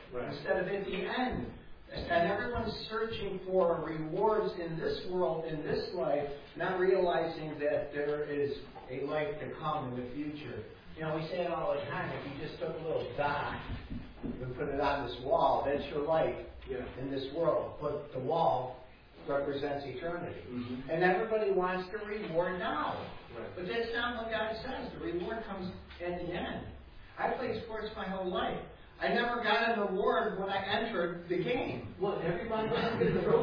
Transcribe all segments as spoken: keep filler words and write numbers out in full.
right. instead of at the end. And everyone's searching for rewards in this world, in this life, not realizing that there is a life to come in the future. You know, we say it all the time, if you just took a little dot and put it on this wall, that's your life yeah. in this world. But the wall represents eternity. Mm-hmm. And everybody wants the reward now. Right. But that's not what God says. The reward comes at the end. I played sports my whole life. I never got an award when I entered the game. Well, everybody else gets a trophy.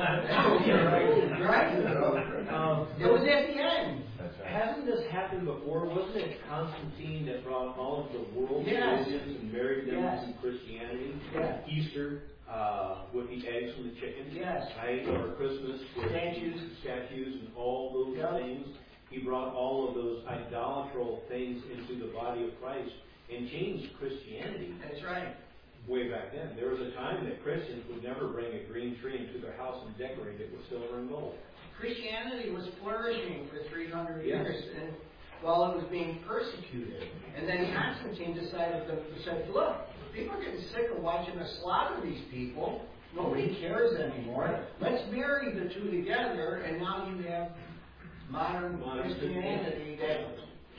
Right? Um, it was at the end. That's right. Hasn't this happened before? Wasn't it Constantine that brought all of the world yes. religions and married them yes. to Christianity? Yes. Easter uh, with the eggs and the chickens. Yes. Right? Or Christmas with statues, statues and all those yep. things. He brought all of those idolatral things into the body of Christ and changed Christianity. That's right. Way back then. There was a time that Christians would never bring a green tree into their house and decorate it with silver and gold. Christianity was flourishing for three hundred yes. years and while it was being persecuted. And then Constantine decided to say, look, people are getting sick of watching us slaughter these people. Nobody cares anymore. Let's marry the two together, and now you have modern, modern Christianity that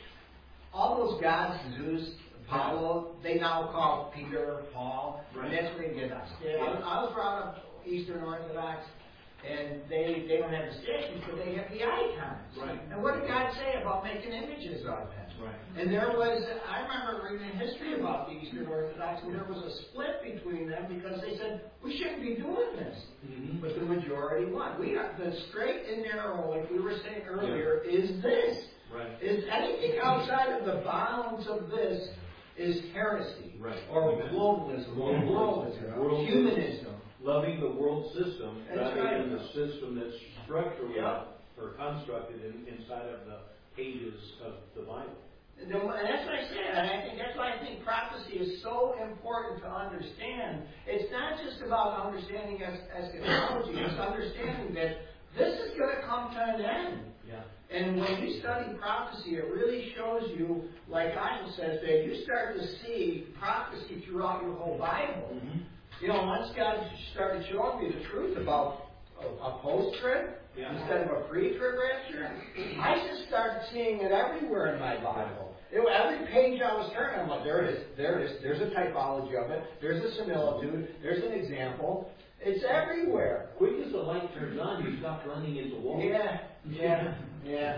all those gods, Zeus, Apollo, they now call Peter, Paul, right. and that's where they get us. Yeah, I was brought up Eastern Orthodox, and they they don't have the statues, but they have the icons. Right. And what did God say about making images of them? Right. And there was, I remember reading history about the Eastern Orthodox, and there was a split between them because they said, we shouldn't be doing this. Mm-hmm. But the majority won. We are, the straight and narrow, like we were saying earlier, yeah. is this. Right. Is anything outside of the bounds of this is heresy, right. or Amen. globalism, or worldism, world humanism. Loving the world system that's rather right. than the system that's structurally yeah. or constructed in, inside of the pages of the Bible. And that's what I said, and I think that's why I think prophecy is so important to understand. It's not just about understanding es- eschatology, it's understanding that this is going to come to an end. Yeah. And when you study prophecy, it really shows you, like Eichel says, that you start to see prophecy throughout your whole Bible. Mm-hmm. You know, once God started showing me the truth about a, a post-trib yeah. instead of a pre-trib rapture, I just started seeing it everywhere in my Bible. It, every page I was turning, I'm like, there it is, there it is, there's a typology of it, there's a similitude, there's an example. It's everywhere. Quick as the light turns on, you stop running into walls. Yeah, yeah, yeah.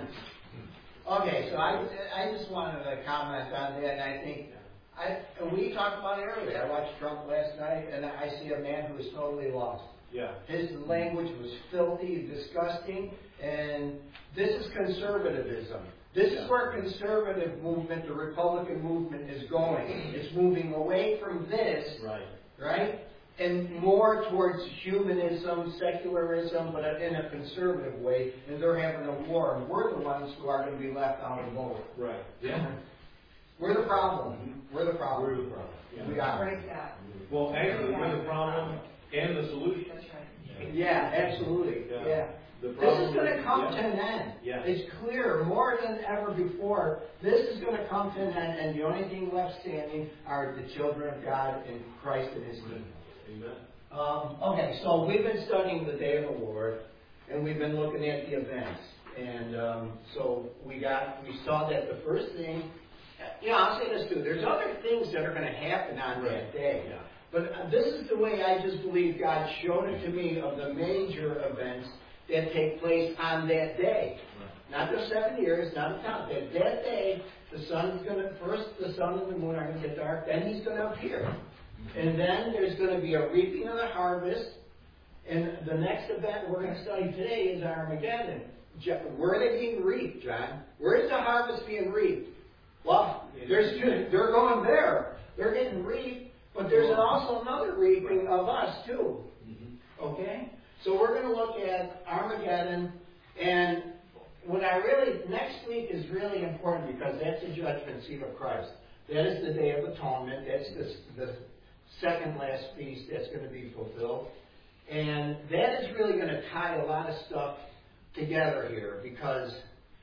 Okay, so I, I just wanted to comment on that, and I think, I, we talked about it earlier. I watched Trump last night, and I see a man who is totally lost. Yeah. His language was filthy, disgusting, and this is conservatism. This yeah. is where conservative movement, the Republican movement, is going. It's moving away from this, right, right, and more towards humanism, secularism, but in a conservative way. And they're having a war, and we're the ones who are going to be left out of the boat. Right. Yeah. We're the problem. We're the problem. We're the problem. Yeah. We are. Break that. Well, actually, we're the problem and the solution. That's right. Yeah, absolutely. Yeah. yeah. The This is going to come yeah. to an end. Yeah. It's clear more than ever before. This is going to come to an end, and the only thing left standing are the children of God in Christ and His kingdom. Amen. Um, okay, so we've been studying the Day of the Lord, and we've been looking at the events. And um, so we got, we saw that the first thing, you know, I'll say this too, there's other things that are going to happen on that day. Yeah. But this is the way I just believe God showed it to me of the major events that take place on that day. Right. Not the seven years, not the time. That that day, the sun's going to, first the sun and the moon are going to get dark, then He's going to appear. And then there's going to be a reaping of the harvest. And the next event we're going to study today is Armageddon. Where are they being reaped, John? Where is the harvest being reaped? Well, there's they're going there. They're getting reaped, but there's also another reaping of us too. Okay? So we're going to look at Armageddon, and what I really, next week is really important because that's the judgment seat of Christ. That is the Day of Atonement. That's the, the second last feast that's going to be fulfilled. And that is really going to tie a lot of stuff together here because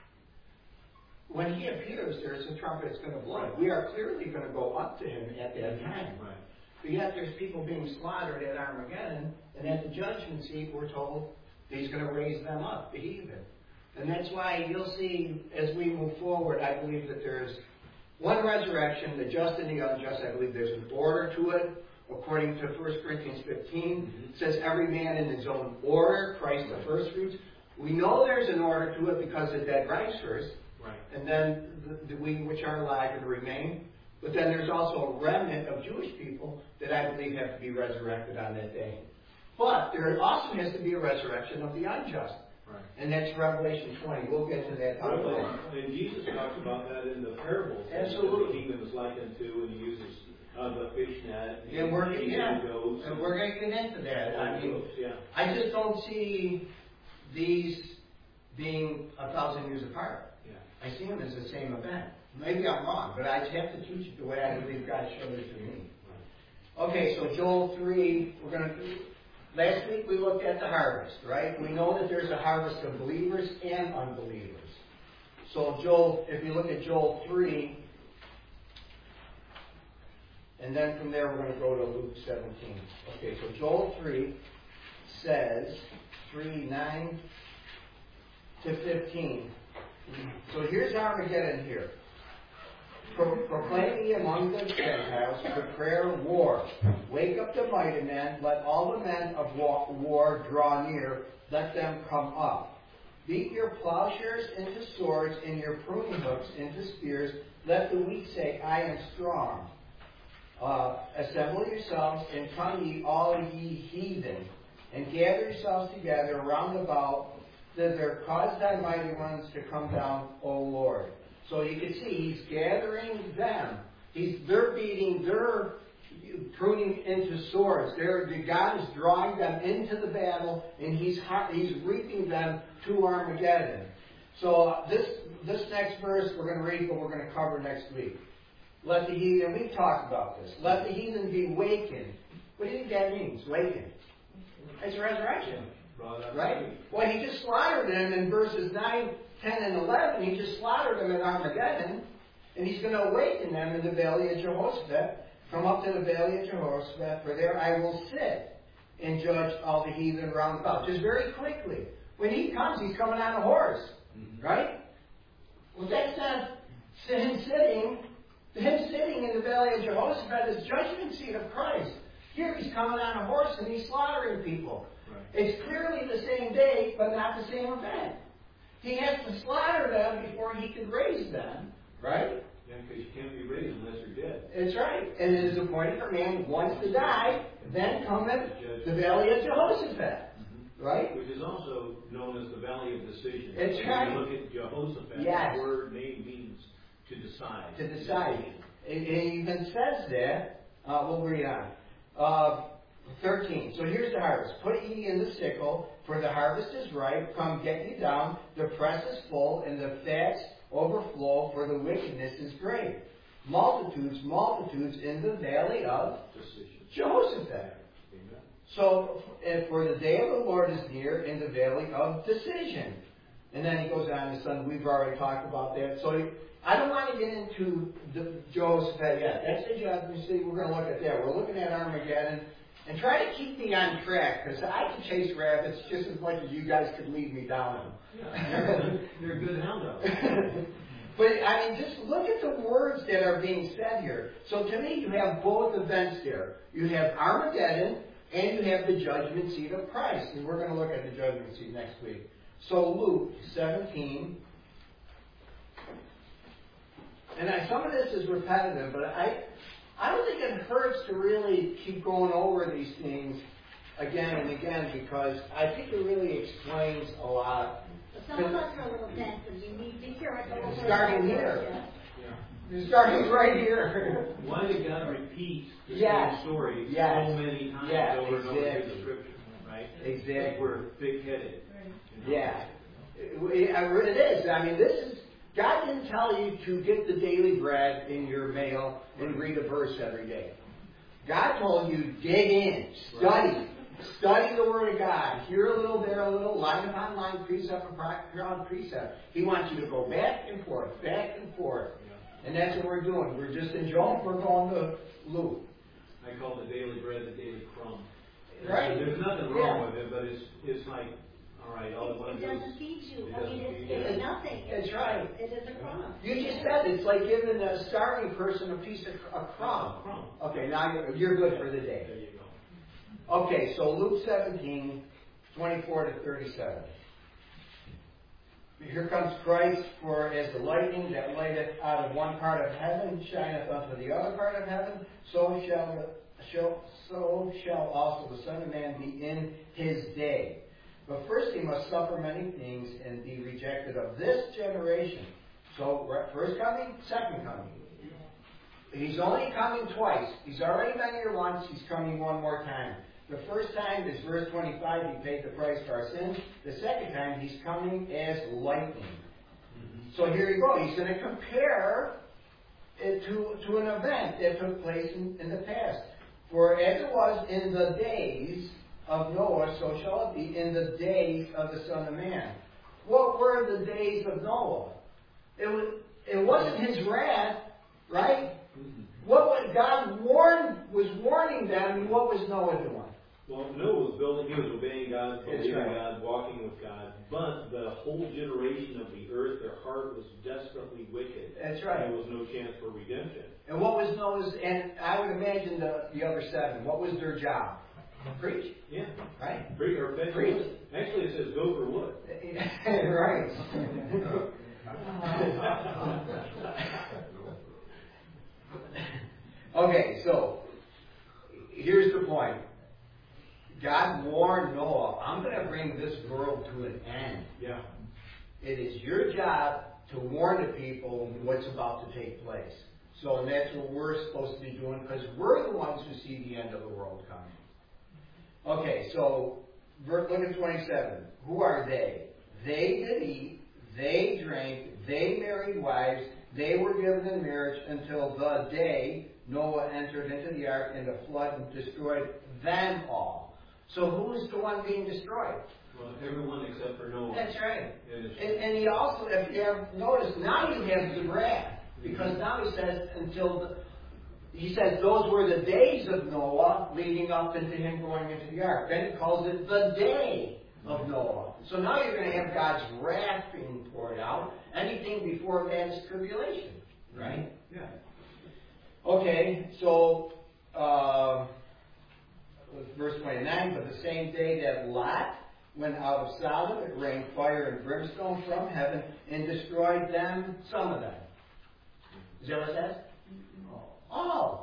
when He appears, there's a trumpet that's going to blow. We are clearly going to go up to Him at that time. Right. But yet there's people being slaughtered at Armageddon, and at the judgment seat we're told He's going to raise them up, the heathen. And that's why you'll see, as we move forward, I believe that there's one resurrection, the just and the unjust. I believe there's an order to it. According to First Corinthians fifteen, it says every man in his own order, Christ the first fruits. We know there's an order to it because the dead rise first, right. And then the, the we which are alive and remain. But then there's also a remnant of Jewish people that I believe have to be resurrected on that day. But there also has to be a resurrection of the unjust. Right. And that's Revelation twenty. We'll get to that. Well, and Jesus talks about that in the parables. Absolutely. The kingdom is likened to, and he uses uh, the fish net. And we're, yeah, goats, and we're going to get into that. I mean, yeah. I just don't see these being a thousand years apart. Yeah. I see them as the same event. Maybe I'm wrong, but I just have to teach it the way I believe God showed it to me. Right. Okay, so Joel three, we're going to... Last week we looked at the harvest, right? We know that there's a harvest of believers and unbelievers. So Joel, if you look at Joel three, and then from there we're going to go to Luke seventeen. Okay, so Joel three says, three, nine to fifteen. So here's Armageddon here. Pro- proclaim ye among the Gentiles, prepare war. Wake up the mighty men, let all the men of war, war draw near, let them come up. Beat your plowshares into swords and your pruning hooks into spears. Let the weak say, I am strong. Uh, assemble yourselves and come ye all ye heathen, and gather yourselves together round about, thither cause thy mighty ones to come down, O Lord. So you can see he's gathering them. He's they're beating, they're pruning into swords. They're, the God is drawing them into the battle, and he's he's reaping them to Armageddon. So uh, this this next verse we're going to read, but we're going to cover next week. Let the heathen, we've talked about this. Let the heathen be wakened. What do you think that means? Wakened. It's resurrection, right? Well, he just slaughtered them in verses nine. ten and eleven, he just slaughtered them at Armageddon, and he's going to awaken them in the valley of Jehoshaphat. Come up to the valley of Jehoshaphat, for there I will sit and judge all the heathen round about. Just very quickly. When he comes, he's coming on a horse, mm-hmm. right? Well, that's not him sitting. Him sitting in the valley of Jehoshaphat is judgment seat of Christ. Here he's coming on a horse and he's slaughtering people. Right. It's clearly the same day, but not the same event. He has to slaughter them before he can raise them, right? Yeah, because you can't be raised unless you're dead. That's right. And it is appointed for man once to die, then cometh the valley of Jehoshaphat, mm-hmm. right? Which is also known as the valley of decision. That's when right. you look at Jehoshaphat, yes. the word name means to decide. To decide. It, it even says that, uh, we'll read on. Uh, thirteen. So here's the harvest. Put ye in the sickle, for the harvest is ripe. Come get ye down. The press is full, and the fats overflow, for the wickedness is great. Multitudes, multitudes in the valley of decision. Jehoshaphat. Amen. So, and for the day of the Lord is near in the valley of decision. And then he goes on to son. We've already talked about that. So he, I don't want to get into the Jehoshaphat yet. That's the judgment seat. We're going to look at that. We're looking at Armageddon. And try to keep me on track, because I can chase rabbits just as much as you guys could lead me down them. Yeah, you're a good hound dog. But, I mean, just look at the words that are being said here. So to me, you have both events there. You have Armageddon, and you have the judgment seat of Christ. And we're going to look at the judgment seat next week. So Luke seventeen. And I, some of this is repetitive, but I... I don't think it hurts to really keep going over these things again and again, because I think it really explains a lot. Some of us are a little dense, and you need to hear it over. Starting here. Yeah. Starting right here. Why did God repeat the yes. same story yes. so many times yes. over and over exactly. in the Scripture? Right? Exactly. We're big-headed. You know? Yeah. It, it is. I mean, this is... God didn't tell you to get the daily bread in your mail and read a verse every day. God told you, dig in, study. Right. Study the Word of God. Here a little, there a little, line upon line, precept upon precept. He wants you to go back and forth, back and forth. Yeah. And that's what we're doing. We're just enjoying, we're going to Luke. I call the day but it's, it's like, all right, all I want It to do is. doesn't feed you. it I mean, doesn't it's, feed you. it's nothing. That's right. It is a crumb. You just said it's like giving a starving person a piece of a crumb. A crumb. Okay, now you're, you're good for the day. There you go. Okay, so Luke seventeen, twenty-four to thirty-seven. Here comes Christ, for as the lightning that lighteth out of one part of heaven shineth unto the other part of heaven, so shall, shall so shall also the Son of Man be in his day. But first he must suffer many things and be rejected of this generation. So first coming, second coming. He's only coming twice. He's already been here once, he's coming one more time. The first time is verse twenty-five, he paid the price for our sins. The second time, he's coming as lightning. Mm-hmm. So here you go. He's going to compare it to, to an event that took place in, in the past. For as it was in the days of Noah, so shall it be in the days of the Son of Man. What were the days of Noah? It, was, it wasn't his wrath, right? Mm-hmm. What was, God warned, was warning them, and what was Noah doing? Well, Noah was building, he was obeying God, believing right. God, walking with God. But the whole generation of the earth, their heart was desperately wicked. That's right. And there was no chance for redemption. And what was Noah's, and I would imagine the, the other seven, what was their job? Preach. Yeah. Right? Preach or fetch Preach. wood. Actually, it says go for wood. Right. Okay, so here's the point. God warned Noah, I'm going to bring this world to an end. Yeah. It is your job to warn the people what's about to take place. So and that's what we're supposed to be doing, because we're the ones who see the end of the world coming. Okay, so look at twenty-seven. Who are they? They did eat, they drank, they married wives, they were given in marriage until the day Noah entered into the ark, and the flood destroyed them all. So who is the one being destroyed? Well, everyone except for Noah. That's right. And, And, and he also, if you have noticed, now you have the wrath. Because now he says, until the, he says those were the days of Noah leading up into him going into the ark. Then he calls it the day of Noah. So now you're going to have God's wrath being poured out. Anything before that is tribulation. Right? Yeah. Okay, so uh, verse twenty-nine, but the same day that Lot went out of Sodom, it rained fire and brimstone from heaven and destroyed them, some of them. Is that what it says? Oh. Oh.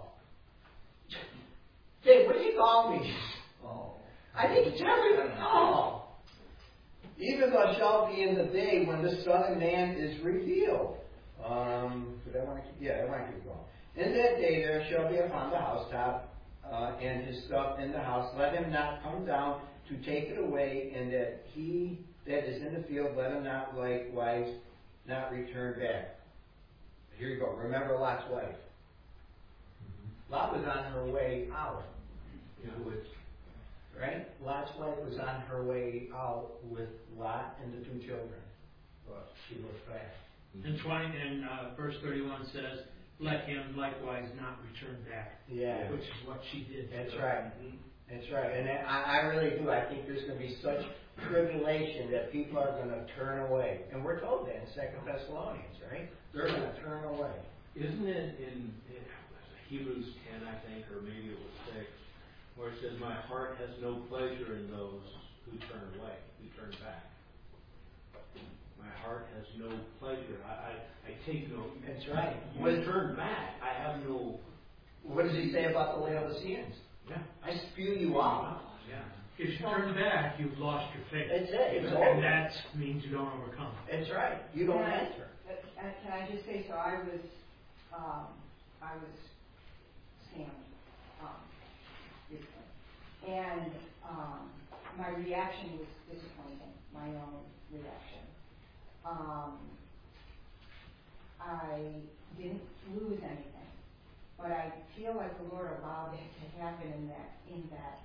Dave, what did you call me? Oh. I think it's everything. Oh. Even thus shall be in the day when the Son of Man is revealed. Um, did I want to keep, yeah, I want to keep going. In that day there shall be upon the housetop uh, and his stuff in the house. Let him not come down to take it away, and that he that is in the field, let him not likewise not return back. Here you go. Remember Lot's wife. Mm-hmm. Lot was on her way out. Yeah. With, right? Lot's wife was on her way out with Lot and the two children. But she looked back. And twenty and uh, verse thirty-one says, "Let him likewise not return back." Yeah. Which is what she did. That's right. That's right. And I, I really do. I think there's going to be such tribulation that people are going to turn away. And we're told that in Second Thessalonians, right? They're going to turn away. Isn't it in, in Hebrews ten, I think, or maybe it was six, where it says, "My heart has no pleasure in those who turn away, who turn back." My heart has no pleasure. I, I, I take no. That's right. When I turn back, I have no. What does he say about the Laodiceans? Yeah. I spew you out. Yeah. If you turn back, you've lost your faith. That's it. It's and over. that means you don't overcome. That's right. You don't Yeah. enter. Uh, can I just say, so I was, um, I was scammed, um, recently. And, um, my reaction was disappointing, my own reaction. Um, I didn't lose anything, but I feel like the Lord allowed it to happen in that, in that.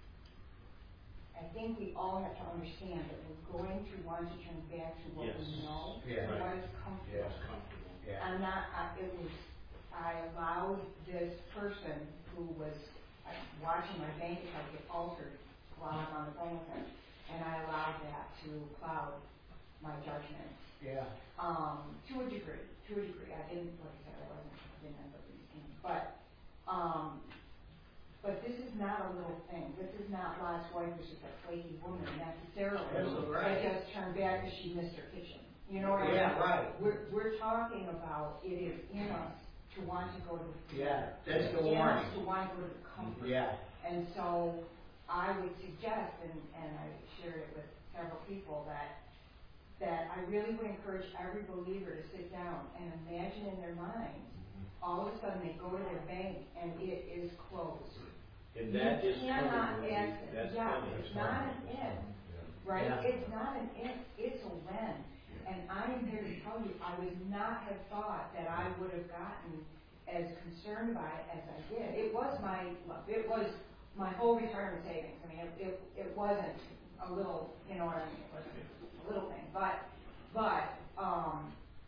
I think we all have to understand that we're going to want to turn back to what Yes. we know, Yeah. to what is comfortable. Yes. Comfortable. Yeah. I'm not, I, it was, I allowed this person who was uh, watching my bank account get altered while I'm on the phone with him. and I allowed that to cloud my judgment. Yeah. Um, to a degree, to a degree. I didn't, like I said, I wasn't, I didn't end up being, but, um, but this is not a little thing. This is not Lot's wife, which is a flaky woman necessarily. Absolutely right. That just turned back because she missed her kitchen. You know what I mean? Yeah, right. We're, we're talking about it is in us to want to go to the Yeah, that's the in us warning. to want to go to the comfort. Yeah. And so I would suggest, and, and I shared it with several people, that that I really would encourage every believer to sit down and imagine in their mind, all of a sudden they go to their bank and it is closed. And that You is cannot coming. access, That's yeah, coming. it's not an if, right? Yeah. It's not an if, it's a when. And I am here to tell you, I would not have thought that I would have gotten as concerned by it as I did. It was my, it was my whole retirement savings. I mean, it, it, it wasn't a little, you know what I mean, it wasn't a little thing. But, but, um,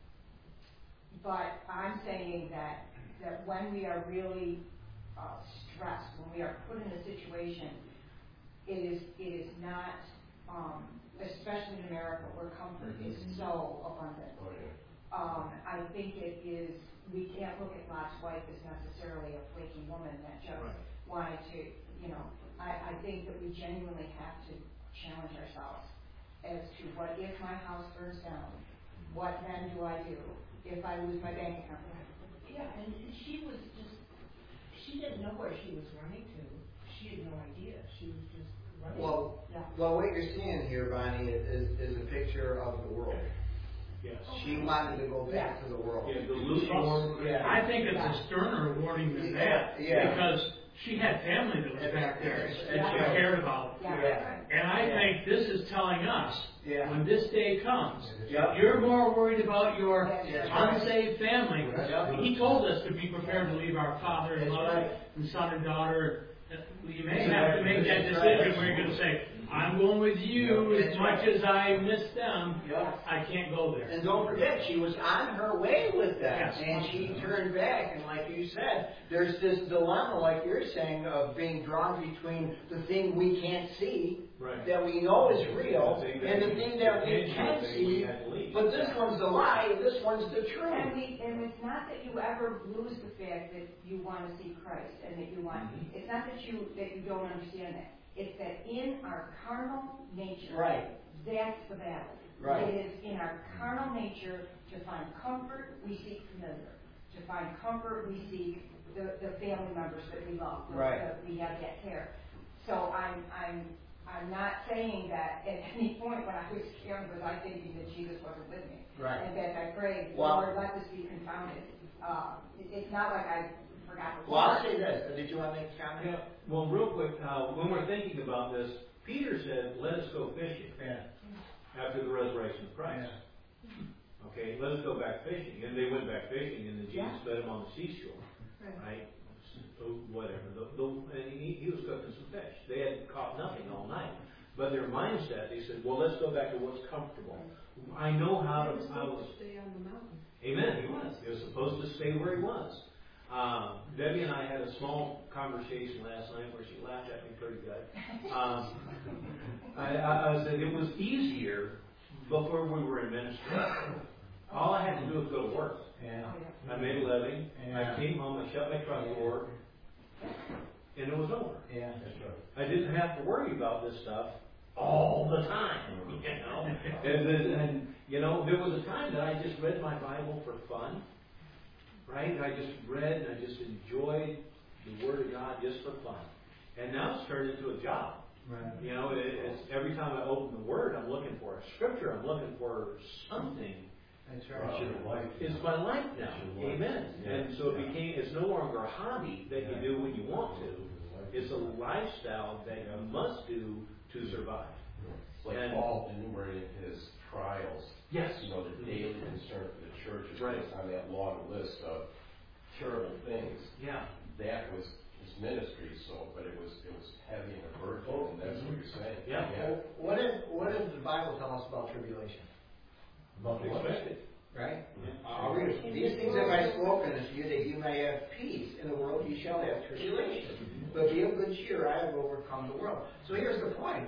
but I'm saying that, that when we are really uh, stressed, when we are put in a situation, it is, it is not, um, especially in America where comfort is so abundant. Oh, yeah. Um, I think it is, we can't look at Lot's wife as necessarily a flaky woman that just Right. wanted to, you know, I, I think that we genuinely have to challenge ourselves as to what if my house burns down, what then do I do? If I lose my bank account, what do I do? Yeah, and she was just, she didn't know where she was running to. She had no idea. She was just running. Well, Yeah. well, what you're seeing here, Bonnie, is, is a picture of the world. Yes. She wanted to go back to the world. Yeah, the lukewarm. Yeah. I think it's a sterner warning than that. Yeah. Because she had family that was back there that she Yeah. cared about. Yeah. Yeah. And I Yeah. think this is telling us, Yeah. when this day comes, Yep. you're more worried about your That's right. unsaved family. Yep. He told us to be prepared to leave our father and That's mother right. and son and daughter. You may That's have to right. make that That's decision right. where you're going to say, I'm going with you Yep. as That's much right. as I miss them. Yep. I can't go there. And don't forget, she was on her way with that, Yes. and she turned back. And like you said, there's this dilemma, like you're saying, of being drawn between the thing we can't see, Right. that we know is real, The thing that and the we- thing that the we tangible can thing we see. had to leave. But this one's the lie, this one's the And truth. we, and it's not that you ever lose the fact that you want to see Christ and that you want, Mhm. it's not that you, that you don't understand that. It's that in our carnal nature, Right. that's the battle. Right. It is in our carnal nature to find comfort, we seek familiar. To find comfort, we seek the, the family members that we love, the- Right. that we have that care. So I'm, I'm, I'm not saying that at any point when I was young was I thinking that Jesus wasn't with me. Right. In fact, I prayed, Well- Lord, let this be confounded. Uh, it, it's not like I forgot the Well, I'll Lord. say this. Did you want to make a comment? Yeah, well, real quick, uh, when we're thinking about this, Peter said, let us go fishing Yeah. after the resurrection of Christ. Okay, let us go back fishing. And they went back fishing, and then Jesus Yeah. met them on the seashore, right? So whatever. The, the, and he, he was cooking some fish. They had caught nothing all night. But their mindset, they said, well, let's go back to what's comfortable. I know how to, I was, Stay on the mountain. amen, he was. He was supposed to stay where he was. Um, Debbie and I had a small conversation last night where she laughed at me pretty good. Um, I, I, I said it was easier before we were in ministry. All I had to do was go to work. Yeah. I made a living. Yeah. I came home. I shut my truck door, and it was over. Yeah. That's right. I didn't have to worry about this stuff all the time, you know. And, then, and you know, there was a time that I just read my Bible for fun, right? And I just read and I just enjoyed the Word of God just for fun. And now it's turned into a job. Right. You know, it, it's every time I open the Word, I'm looking for a scripture. I'm looking for something. That's It's your life. It's my life now. It's your life. Amen. Yeah. And so it Yeah. became. It's no longer a hobby that Yeah. you do when you want to. It's a lifestyle that you must do to survive. It's like And- Paul enumerated his trials. Yes. You know, the daily concern for the church is Right. on that long list of terrible things. Yeah. That was his ministry, so, but it was, it was heavy and a burden, and that's what you're saying. Yeah. Well, what did what does the Bible tell us about tribulation? About the expected. Right? Yeah. I'll read it. These things have I spoken unto you, that you may have peace. In the world you shall have tribulation. But be of good cheer, I have overcome the world. So here's the point.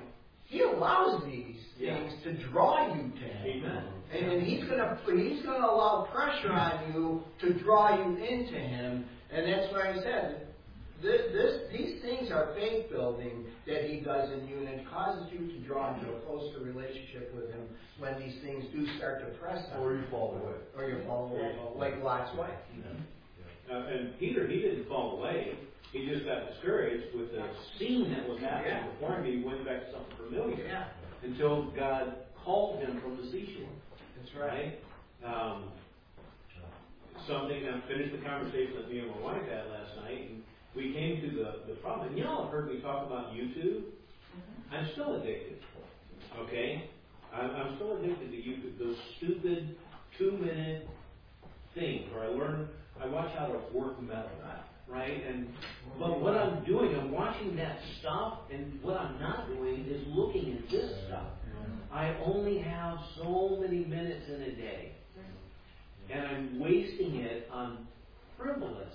He allows these Yeah. things to draw you to Him. Amen. And then He's gonna He's gonna allow pressure on you to draw you into Him. And that's why I said, this, this these things are faith building that He does in you, and it causes you to draw into a closer relationship with Him when these things do start to press on Or you fall away. Or you fall away, like Lot's wife. Uh, and Peter, he didn't fall away. He just got discouraged with the scene that was happening Yeah. before him. He went back to something familiar Yeah, until God called him from the seashore. that's right. Right? Um, something, I finished the conversation that me and my wife had last night, and we came to the, the problem. And y'all have heard me talk about YouTube. I'm still addicted. Okay? I'm, I'm still addicted to YouTube. Those stupid two-minute things where I learn, I watch how to work metal, right? And but what I'm doing, I'm watching that stuff, and what I'm not doing is looking at this stuff. I only have so many minutes in a day, and I'm wasting it on frivolous,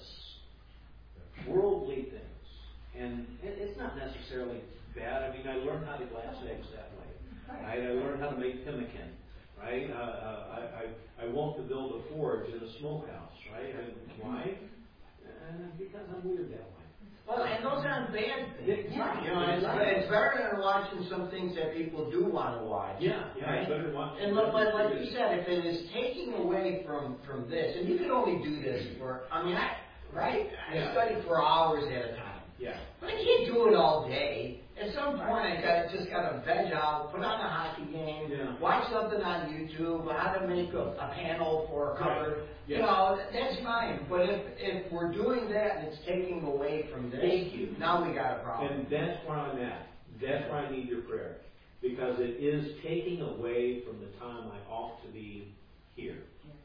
worldly things. And it- it's not necessarily bad. I mean, I learned how to glass eggs that way. Right? I learned how to make pemmican. Right? Uh, uh, I, I I want to build a forge in a smokehouse. Right? And why? Uh, because I'm weird that way. Well, and those aren't bad things. Yeah. You know, it's, it's better than watching some things that people do want to watch. Yeah, yeah. Right? It's better than watching. And look, like, like you said, if it is taking away from, from this, and you can only do this for, I mean, I, right? I Yeah. study for hours at a time. Yeah. But I can't do it all day. At some point, I got just got to veg out, put on a hockey game, Yeah. watch something on YouTube, how to make a, a panel for a cover. Right. You Yes. know, that's fine. But if if we're doing that and it's taking away from this, Thank you. now we got a problem. And that's where I'm at. That's where I need your prayer. Because it is taking away from the time I ought to be here.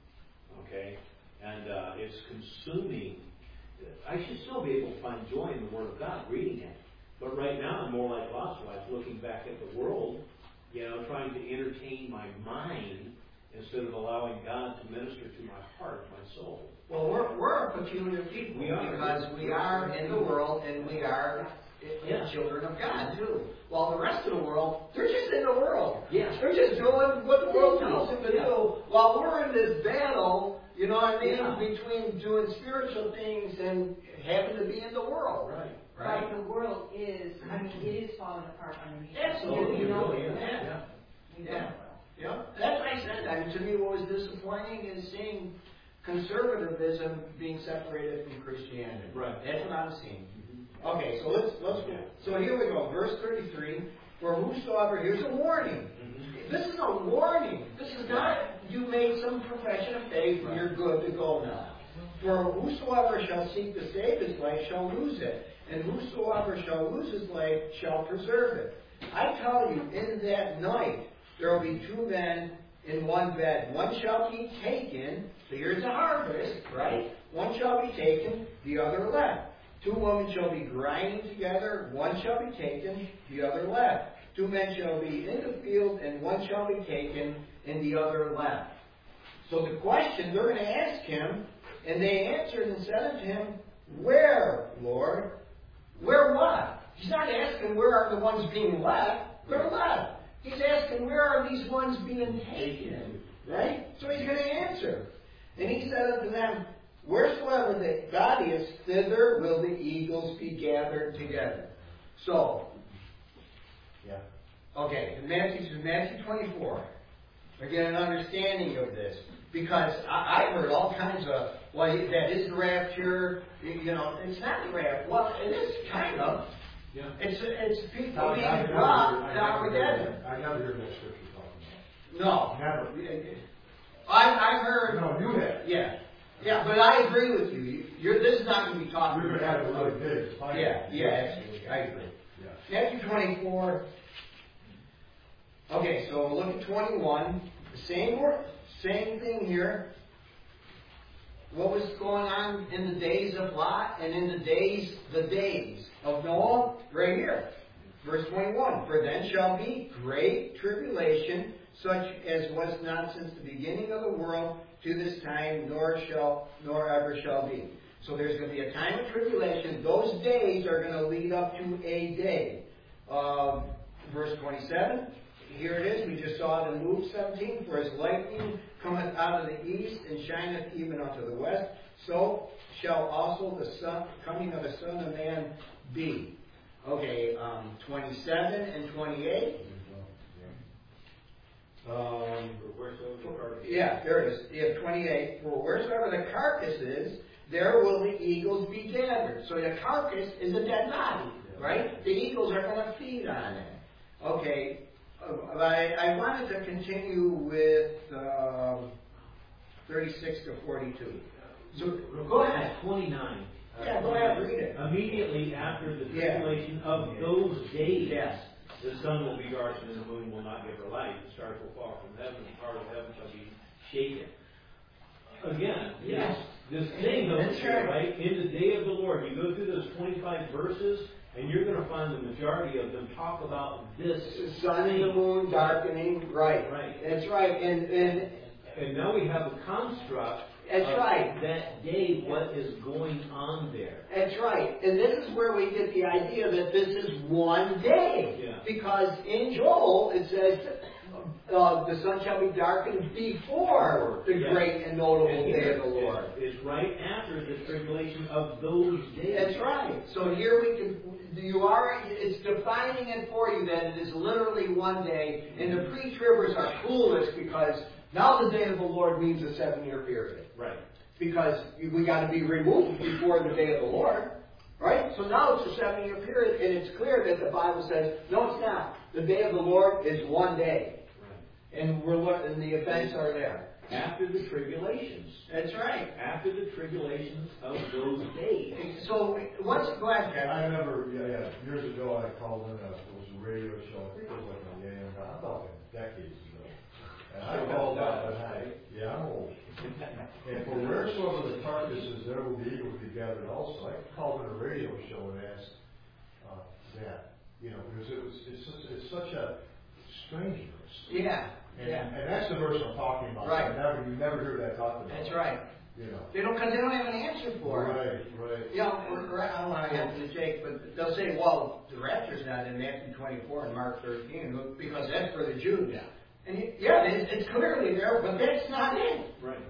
Okay? And uh, it's consuming. I should still be able to find joy in the Word of God, reading it. But right now I'm more like Lot's wife, looking back at the world, you know, trying to entertain my mind instead of allowing God to minister to my heart, my soul. Well, we're we're a peculiar people We are. because we are in the world and we are i- Yeah. children of God too. While the rest of the world, they're just in the world. Yeah. They're just doing what the world tells them to Yeah. do. While we're in this battle, you know what I mean, Yeah. between doing spiritual things and having to be in the world. Right. Right? But the world is, I mean, it is falling apart underneath. us. Absolutely, You know, really is. yeah. Yeah. we know Yeah. it. Yeah, that's what I said. I mean, to me, what was disappointing is seeing conservatism being separated from Christianity. Right. That's what I'm seeing. Okay, so let's let's go. So here we go, verse thirty-three. For whosoever, here's a warning. This is a warning. This is not you made some profession of faith and you're good to go now. For whosoever shall seek to save his life shall lose it, and whosoever shall lose his life shall preserve it. I tell you, in that night there will be two men in one bed. One shall be taken, so here's a harvest, right? One shall be taken, the other left. Two women shall be grinding together, one shall be taken, the other left. Two men shall be in the field, and one shall be taken, and the other left. So the question they're going to ask him, and they answered and said unto him, Where, Lord? Where what? He's not asking where are the ones being left. They're left. He's asking where are these ones being taken. Right? So he's going to answer. And he said unto them, Wheresoever the God is, thither will the eagles be gathered together. So, Yeah. okay, in Matthew, Matthew twenty-four, we get an understanding of this. Because I, I heard all kinds of, well, that is the rapture, you know, it's not the rapture. Well, it is kind of. Yeah. It's it's people I being never brought heard- I to never Armageddon. heard that- I never heard that scripture talking about. No. Never. I, I heard, No, you have. yeah. Yeah, but I agree with you. You- You're, this is not going to be talking You're gonna have it really big. It's fine. Yeah, yeah, absolutely. I agree. Yeah. Matthew twenty-four. Okay, so look at twenty-one. The same word, same thing here. What was going on in the days of Lot and in the days, the days of Noah? Right here. Verse twenty-one. For then shall be great tribulation, such as was not since the beginning of the world to this time, nor shall, nor ever shall be. So there's going to be a time of tribulation. Those days are going to lead up to a day. Um, verse twenty-seven, here it is, we just saw it in Luke seventeen, for as lightning cometh out of the east and shineth even unto the west, so shall also the son, coming of the Son of Man be. Okay, um, twenty-seven and twenty-eight. Um, yeah, there it is. Yeah, twenty-eight. For wheresoever the carcass is, there will the eagles be gathered. So the carcass is a dead body, right? The eagles are going to feed on it. Okay, uh, I, I wanted to continue with um, thirty-six to forty-two. So go ahead. Twenty-nine. Yeah, go ahead, read it. Immediately after the Yeah. tribulation of those days, Yes. the sun will be darkened and the moon will not give her light. The stars will fall from heaven, and part of heaven shall be shaken. Again, Yes. this thing over That's here, right. right? In the day of the Lord, you go through those twenty-five verses, and you're going to find the majority of them talk about this. The sun and the moon darkening, right? Right. That's right. And and And now we have a construct. That's of right. That day, what is going on there? That's right. And this is where we get the idea that this is one day. Yeah. Because in Joel it says, uh, the sun shall be darkened before the Yeah. great and notable And day here, of the Lord. It's, it's right after the tribulation of those days. That's right. So here we can, you are, it's defining it for you that it is literally one day, and the pre-tribbers are foolish because now the day of the Lord means a seven-year period. Right. Because we got to be removed before the day of the Lord. Right? So now it's a seven-year period, and it's clear that the Bible says, no, it's not. The day of the Lord is one day. Right. And we're lo- and the events are there. After the tribulations. That's right. After the tribulations of those days. So what's go ahead, Ken. I remember, yeah, yeah, years ago I called in a, it was a radio show, I think it was like on the A M, I'm talking decades ago. And I called out and I, yeah, I'm old. And for wheresoever the carcasses, there will be eagles be gathered also. I called in a radio show and asked uh, that, you know, because it was, it's such, it's such a strange verse. Yeah. And, Yeah. and that's the verse I'm talking about. Right. You never, you never hear that talked about. That's right. You know. They don't, because they don't have an answer for it. Right, right. You know, we're, we're, I don't want to have to Jake, but they'll say, well, the rapture's not in Matthew twenty-four and Mark thirteen because that's for the Jews. Yeah. And you, yeah, it's, it's clearly there, but that's not it. Right.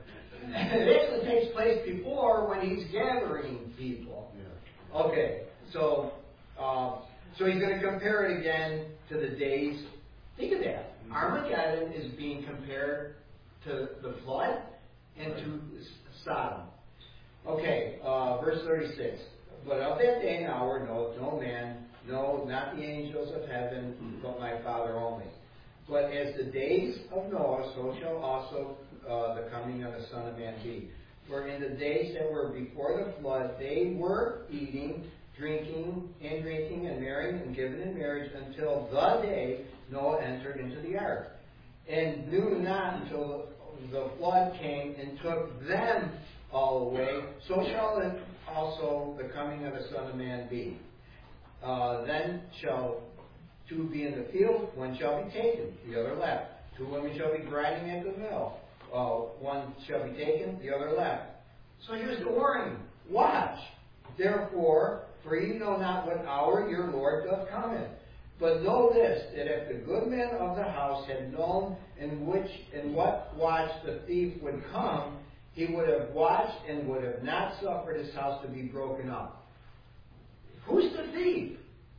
It actually takes place before when he's gathering people. Yeah. Okay, so uh, so he's going to compare it again to the days. Think of that. Armageddon is being compared to the flood and to Sodom. Okay, uh, verse thirty-six. But of that day and hour knoweth no man, no, not the angels of heaven, but my Father only. But as the days of Noah, so shall also uh, the coming of the Son of Man be. For in the days that were before the flood, they were eating, drinking, and drinking, and marrying, and giving in marriage, until the day Noah entered into the ark, and knew not until the flood came and took them all away. So shall it also the coming of the Son of Man be. Uh, then shall two be in the field, one shall be taken, the other left. Two women shall be grinding at the mill, uh, one shall be taken, the other left. So here's the warning: watch, therefore, for ye know not what hour your Lord doth come in. But know this, that if the good man of the house had known in which in what watch the thief would come, he would have watched and would have not suffered his house to be broken up. Who's the thief?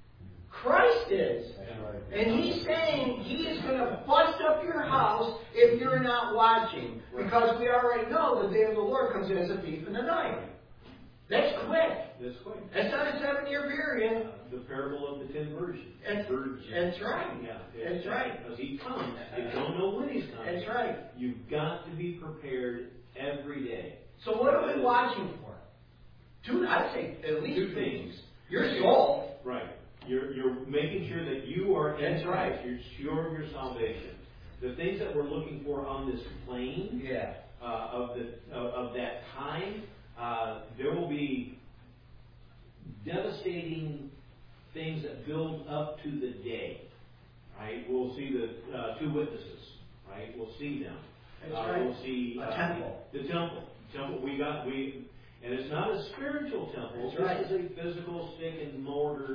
Christ is. That's right. And he's saying he is going to bust up your house if you're not watching. Because we already know the day of the Lord comes in as a thief in the night. That's quick. This way. That's not a seven-year period. Uh, the parable of the ten virgins. That's, Virgins. that's right. Yeah. That's right. Because he comes. You don't know when he's coming. That's right. You've got to be prepared every day. So what are we watching for? Two, I'd say at least Two things. Your soul. Right. You're, you're making sure that you are in That's Christ. right. You're sure of your salvation. The things that we're looking for on this plane Yeah. uh, of the of, of that time, uh, there will be devastating things that build up to the day. Right. We'll see the uh, two witnesses. Right. We'll see them. That's uh, right. We'll see A uh, temple. The temple. Temple. We got we. And it's not a spiritual temple. That's right. This is a physical stick and mortar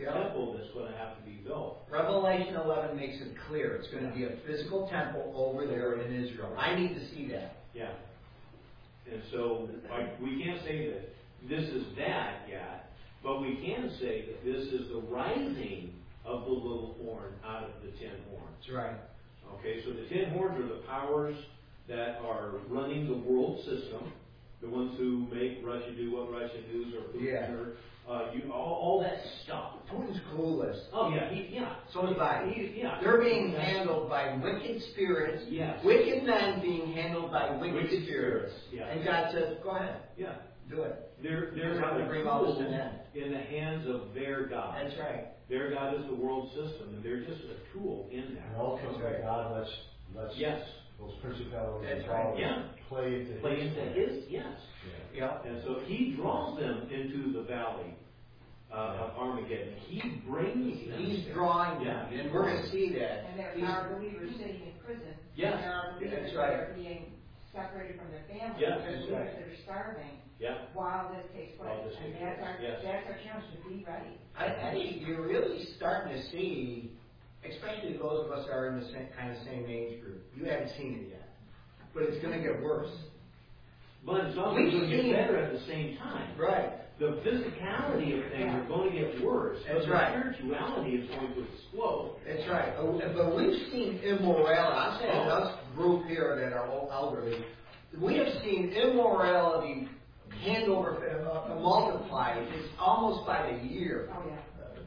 Yeah. temple that's gonna have to be built. Revelation eleven makes it clear, it's gonna be a physical temple over there in Israel. I need to see that. Yeah. And so, like, we can't say that this is that yet, but we can say that this is the rising of the little horn out of the ten horns. That's right. Okay, so the ten horns are the powers that are running the world system, the ones who make Russia do what Russia does, or Putin, Yeah. or uh, you, all, all that stuff. Putin's clueless. Oh yeah, he, yeah. So is Biden. He, yeah. They're being handled by wicked spirits, Yes. wicked men being handled by wicked, Wicked spirits. spirits, yeah. And God says, go ahead, Yeah. do it. They're they're That's how they a bring all this tool to an end. in the hands of their God. That's right. Their God is the world system, and they're just a tool in And that. ultimately, right. God lets, lets Yes. those principalities That's and right. powers Yeah. play into Play his into plan. his, yes. Yeah. Yeah. And so he draws them into the valley uh, of Armageddon. He brings them. He's drawing Yeah. them, and we're going to see that. And there He's- are believers sitting in prison. Yes. And there are believers That's that right. are being separated from their families. Yes. There are That's believers right. that are starving Yeah. while this takes place. While this And takes that's place, our, yes. that's our challenge, to be ready. I, I think you're really starting to see, especially those of us that are in the same, kind of same age group. You haven't seen it yet, but it's going to get worse. But it's also We've going to get seen- better at the same time. Right. The physicality of things are going to get worse. That's but right. The spirituality is going to explode. That's right. But but we've seen immorality. I'm saying Oh. us group here that are all elderly, we have seen immorality hand over uh, multiplied. It's almost by the year. Oh, yeah.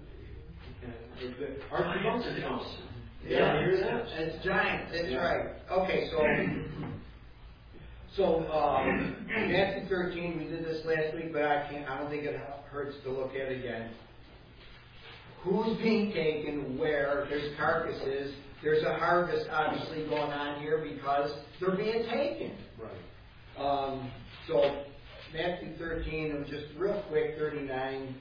Our consumption comes. Yeah, hear that? it's giant. That's Yeah. right. Okay, so so um, Matthew thirteen. We did this last week, but I can't. I don't think it hurts to look at it again. Who's being taken? Where? There's carcasses. There's a harvest obviously going on here because they're being taken. Right. Um, so Matthew thirteen. It was just real quick. thirty-nine.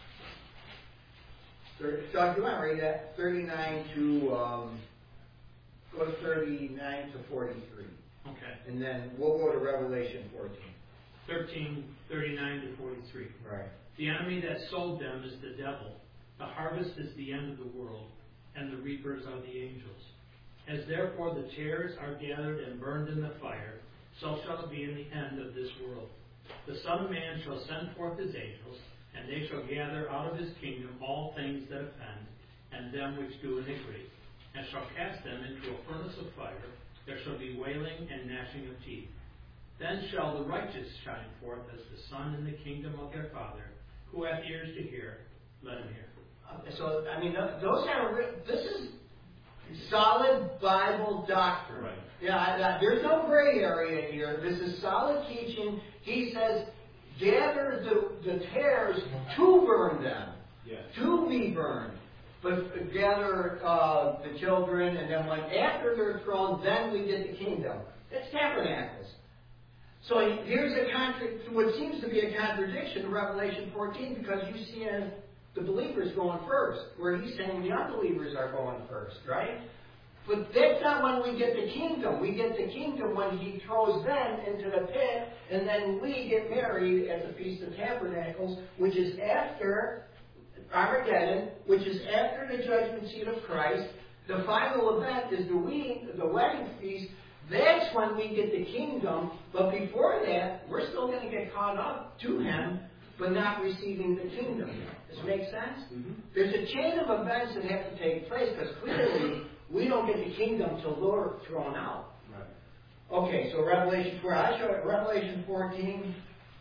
Doug, do you want to read that? thirty-nine to, um, go to thirty-nine to forty-three. Okay. And then we'll go to Revelation fourteen. Thirteen, thirty-nine to forty-three. Right. The enemy that sold them is the devil. The harvest is the end of the world, and the reapers are the angels. As therefore the tares are gathered and burned in the fire, so shall it be in the end of this world. The Son of Man shall send forth his angels, and they shall gather out of his kingdom all things that offend, and them which do iniquity, and shall cast them into a furnace of fire. There shall be wailing and gnashing of teeth. Then shall the righteous shine forth as the sun in the kingdom of their Father. Who hath ears to hear, let him hear. Uh, so, I mean, th- those are, re- this is solid Bible doctrine. Right. Yeah, I, I, there's no gray area here. This is solid teaching. He says, gather the, the tares to burn them, Yes. to be burned. But gather uh, the children, and then when after they're thrown, then we get the kingdom. That's tabernacles. So here's a contra- what seems to be a contradiction in Revelation fourteen, because you see uh, the believers going first, where he's saying the unbelievers are going first, right? But that's not when we get the kingdom. We get the kingdom when he throws them into the pit, and then we get married at the Feast of Tabernacles, which is after Armageddon, which is after the judgment seat of Christ. The final event is the we, the wedding feast. That's when we get the kingdom. But before that, we're still going to get caught up to him, but not receiving the kingdom. Does it make sense? Mm-hmm. There's a chain of events that have to take place, because clearly we don't get the kingdom till we're thrown out. Right. Okay, so Revelation four. I show it Revelation fourteen.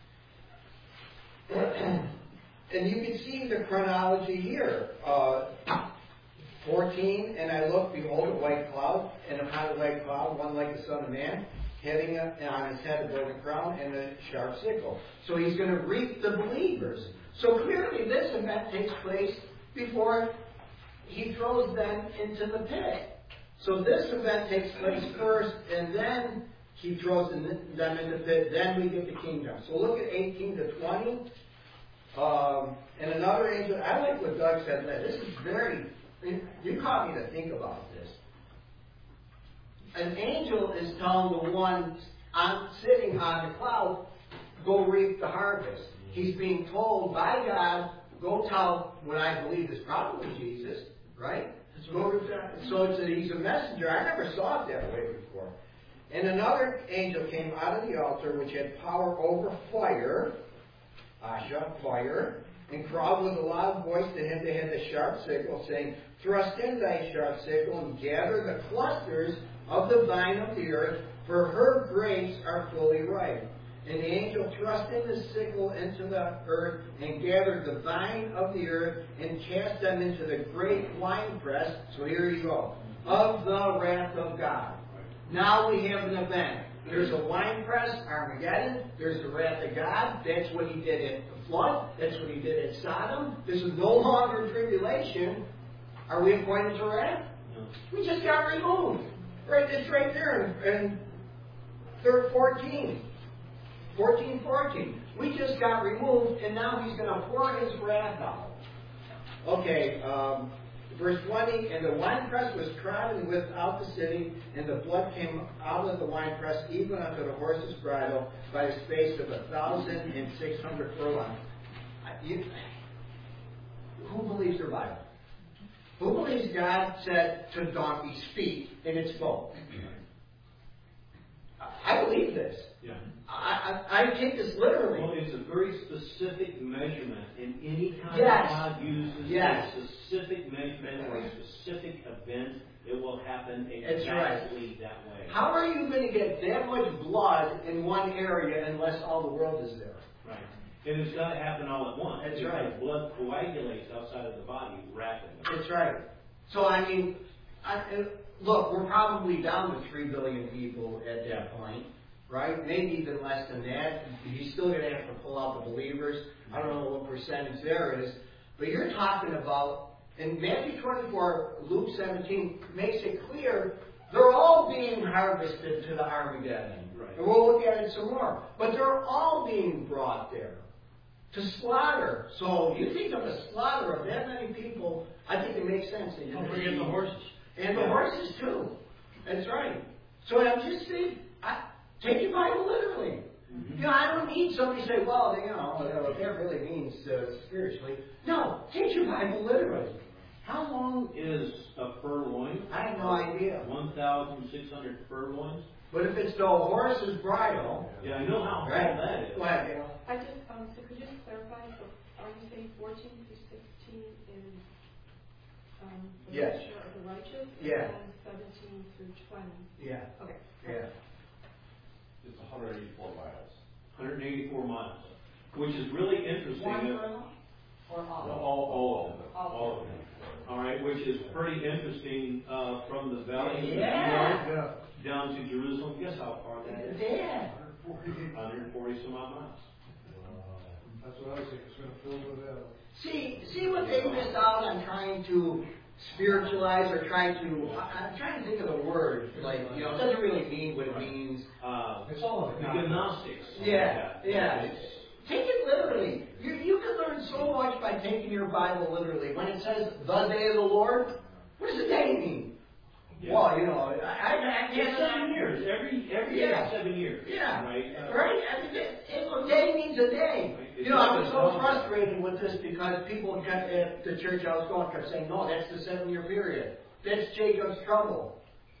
And you can see the chronology here. Uh, fourteen, and I looked, behold, a white cloud, and upon the white cloud, one like the Son of Man, having a, on his head a golden crown and a sharp sickle. So he's going to reap the believers. So clearly this event takes place before he throws them into the pit. So this event takes place first, and then he throws them in the pit. Then we get the kingdom. So look at eighteen to twenty. Um, and another angel, I like what Doug said. This is very, you caught me to think about this. An angel is telling the one on, sitting on the cloud, go reap the harvest. He's being told by God go tell what I believe is probably Jesus, right? Go, so it's a, he's a messenger. I never saw it that way before. And another angel came out of the altar, which had power over fire, Asha, fire, and cried with a loud voice to him that had the sharp sickle, saying, Thrust in thy sharp sickle, and gather the clusters of the vine of the earth, for her grapes are fully ripe. And the angel thrust in the sickle into the earth, and gathered the vine of the earth, and cast them into the great winepress. So here you go. Of the wrath of God. Now we have an event. There's a winepress, Armageddon. There's the wrath of God. That's what he did at the flood. That's what he did at Sodom. This is no longer tribulation. Are we appointed to wrath? No. We just got removed. Right, it's right there in, in third fourteen. fourteen fourteen. We just got removed, and now he's going to pour his wrath out. Okay, um, verse twenty, and the winepress was trodden without the city, and the blood came out of the winepress, even unto the horse's bridle, by the space of a thousand and six hundred furlongs. You, who believes their Bible? Who believes God said to donkey, speak, and it spoke? I believe this. Yeah. I, I, I take this literally. Well, it's a very specific measurement, and any time Yes. God uses Yes. a specific measurement or a specific event, it will happen That's exactly that way. How are you going to get that much blood in one area unless all the world is there? Right. And it's got to happen all at once. That's because right. blood coagulates outside of the body rapidly. That's right. So, I mean, I, uh, look, we're probably down to three billion people at that point, right? Maybe even less than that. He's still going to have to pull out the believers. I don't know what percentage there is. But you're talking about, in Matthew twenty-four, Luke seventeen makes it clear they're all being harvested to the Armageddon. Right. And we'll look at it some more. But they're all being brought there to slaughter. So you think of a slaughter of that many people, I think it makes sense. That Don't forget the horses. And the horses too. That's right. So I'm just saying, I, take your Bible literally. Mm-hmm. You know, I don't need somebody to say, well, you know, what that really means uh, spiritually. No, take your Bible literally. How long is a furloin? I have no idea. one thousand six hundred furloins? But if it's the horse's bridle, Yeah, I know how right? hard that is. Go ahead, Gail. I just, um, so could you just clarify, so are you saying fourteen through sixteen in, um, the Yes. measure of the righteous? Yeah. And seventeen through twenty? Yeah. Okay. Yeah. It's one hundred eighty-four miles. one hundred eighty-four miles, which is really interesting. One uh, furlong? Or No, all? all, all of them. All All of of them. All right, which is pretty interesting uh, from the valley of Yeah. Judea down to Jerusalem. Guess how far that is? Yeah. one hundred forty some odd miles. That's what I was thinking, it's gonna fill it out. See, see what they missed out on trying to spiritualize or trying to. I, I'm trying to think of the word. Like, you know, it doesn't really mean what it means. Uh, It's all in the the Gnostics. Yeah, like that. yeah. It's- Take it literally. You you can learn so much by taking your Bible literally. When it says the day of the Lord, what does the day mean? Yeah. Well, you know, I, I, I Yeah, can't. seven years. Every every year, Yeah. seven years. Yeah. Right. Uh, Right? I mean, it, it, a day means a day. Right. You know, I was so frustrated with this because people kept, at the church I was going kept saying, no, that's the seven-year period. That's Jacob's trouble.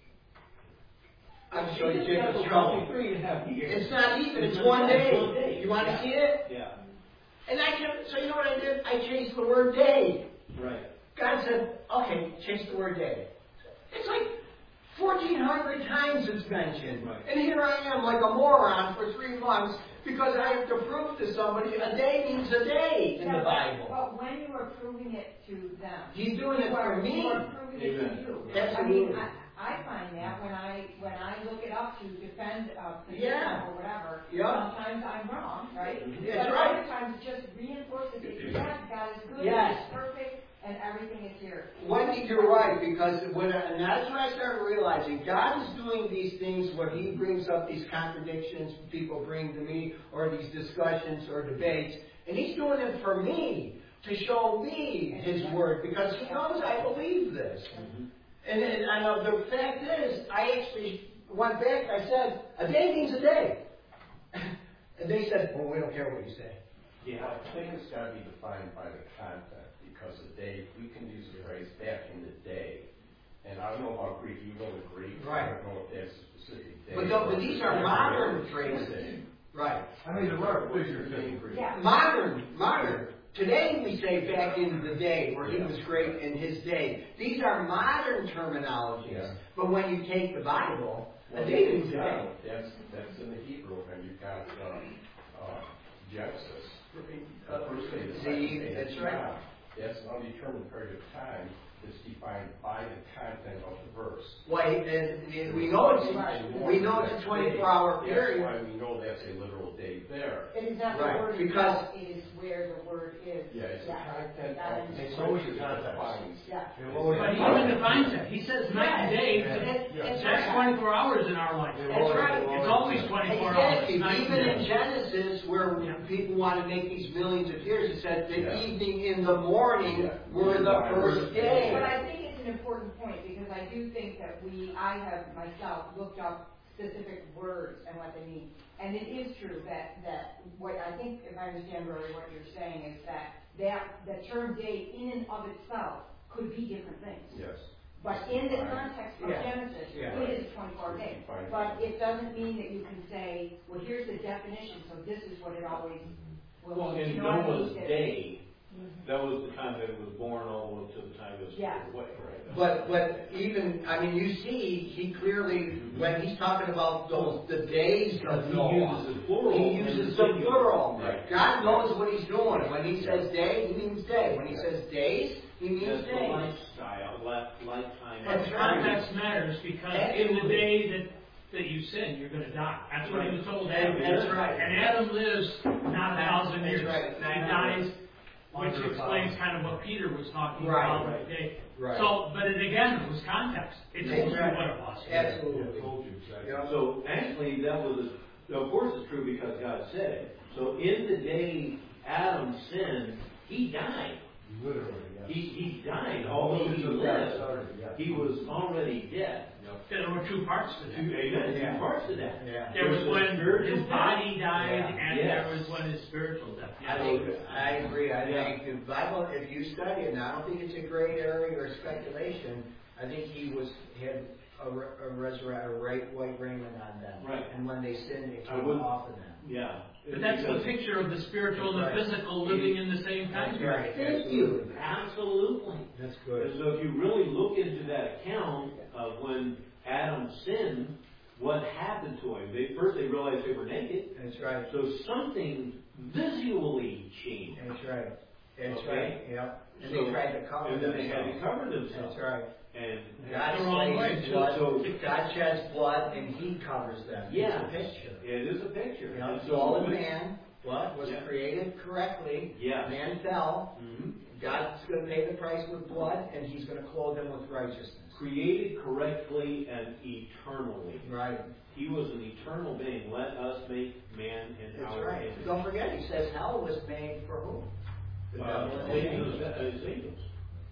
I'm showing you Jacob's trouble. Three and a half years. It's not even, it's It's one one day. day. You want to Yeah. see it? Yeah. And I kept, so you know what I did? I changed the word day. Right. God said, okay, change the word day. It's like fourteen hundred times it's mentioned. Right. And here I am like a moron for three months because I have to prove to somebody a day means a day in the Yeah, Bible. But when you are proving it to them. He's doing it you are- for me. You are proving it to Amen. you. Absolutely. I mean, I, I find that when I, when I look it up to defend a position Yeah. or whatever, Yeah. sometimes I'm wrong, right? That's but right. other times it just reinforces it. Yes, God is good, Yes. He's perfect, and everything is here. Wendy, you're right, because when, and that's when I started realizing God is doing these things where He brings up these contradictions people bring to me, or these discussions or debates, and He's doing it for me, to show me His Word, because He knows I believe this. Mm-hmm. And, and I know the fact is, I actually went back, I said, a day means a day. And they said, well, we don't care what you say. Yeah. Well, I think it's gotta be defined by the content, because the day, we can use the phrase back in the day. And I don't know about Greek, you know the Greek. Right. I don't know if that's a specific day. But no, but these are modern phrases. Day. Right. I mean, there are figures in in Greek. Yeah. Modern, modern. Today we say back in the day, where he Yeah. was great in his day. These are modern terminologies. Yeah. But when you take the Bible, a Well, day you've is a got- day. That's, that's in the Hebrew, and you've got, uh, uh, Genesis. The first day, the See, second day, that's it's right. not. That's an undetermined period of time that's defined by the content of the verse. Wait, and, and we know it's, we know it's a twenty-four hour That's period. why we know that's a literal day there. It is not the Right, word because- itself, it is where the word is. Yeah, it's the content Got of it. the It's always the scripture that context. defines. Yeah. It always- But he even defines it. He says night and day. Yeah. That's, that's That's right. twenty-four hours in our life. It That's always- right. it It's always twenty-four hours. Exactly, night and even day. in Genesis, where Yeah. people want to make these millions of years, it said the Yeah. evening and the morning Yeah. were the first day. But I think it's an important point, because I do think that we, I have myself looked up specific words and what they mean. And it is true that, that what I think, if I understand really what you're saying, is that that the term day in and of itself could be different things. Yes. But in the context of Yeah. Genesis, Yeah. it is a twenty-four hour day. Fine. But it doesn't mean that you can say, well, here's the definition, so this is what it always will Well, mean. and You know what I Noah's mean? That- day, that was the time that it was born all the way to the time it was Yeah. taken away, right? But, but even, I mean, you see, he clearly, when he's talking about those, the days of He Noah, uses the plural. he in uses the the singular. plural. Right. God knows what he's doing. When he says day, he means day. When he says days, he means That's the days. lifestyle, li- lifetime. That's But right. context matters, because in the day that, that you sin, you're gonna die. That's what he was told Adam. That's right. And Adam lives not a thousand That's years. right. He dies, which explains kind of what Peter was talking Right. about. Right. Okay? Right. So, but it again, it was context. It That's told you right. what it was. Absolutely. I told you exactly. Yeah. So actually, that was, of course it's true because God said it. So in the day Adam sinned, he died. Literally, yes. He, he died, although he lived, he was already dead. There were two parts to Two, that. amen, Yeah. two parts to that. Yeah. There was There's the when spiritual his death. body died, Yeah. and Yes. there was when his spiritual death. I think, I agree, I Yeah. think the Bible, if you study it, and I don't think it's a great area or speculation, I think he was, had a, re- a resurrect, a right, white raiment on them. Right. And when they sinned, it I came wouldn't- off of them. Yeah. But that's the Because- picture of the spiritual and the Right. physical living in the same time That's period. right. Thank you. Absolutely. That's And so if you really look into that account of when Adam sinned, what happened to him? They, first they realized they were naked. That's right. So something visually changed. That's right. That's Okay. right, yep. And So- they tried to cover And then they had to themselves. cover themselves. That's right. And God the wrong way. slays blood, So- God sheds blood, and he covers them. Yeah. It's a picture. it is a picture. You know, And so all in with- man, blood was Yeah. created correctly. Yeah. Man fell. Mhm. God's going to pay the price with blood, and he's going to clothe them with righteousness. Created correctly and eternally. Right. He was an eternal being. Let us make man in That's our right. image. Don't forget, he says hell was made for whom? The Uh, devil and Satan angels. is- uh, is angels.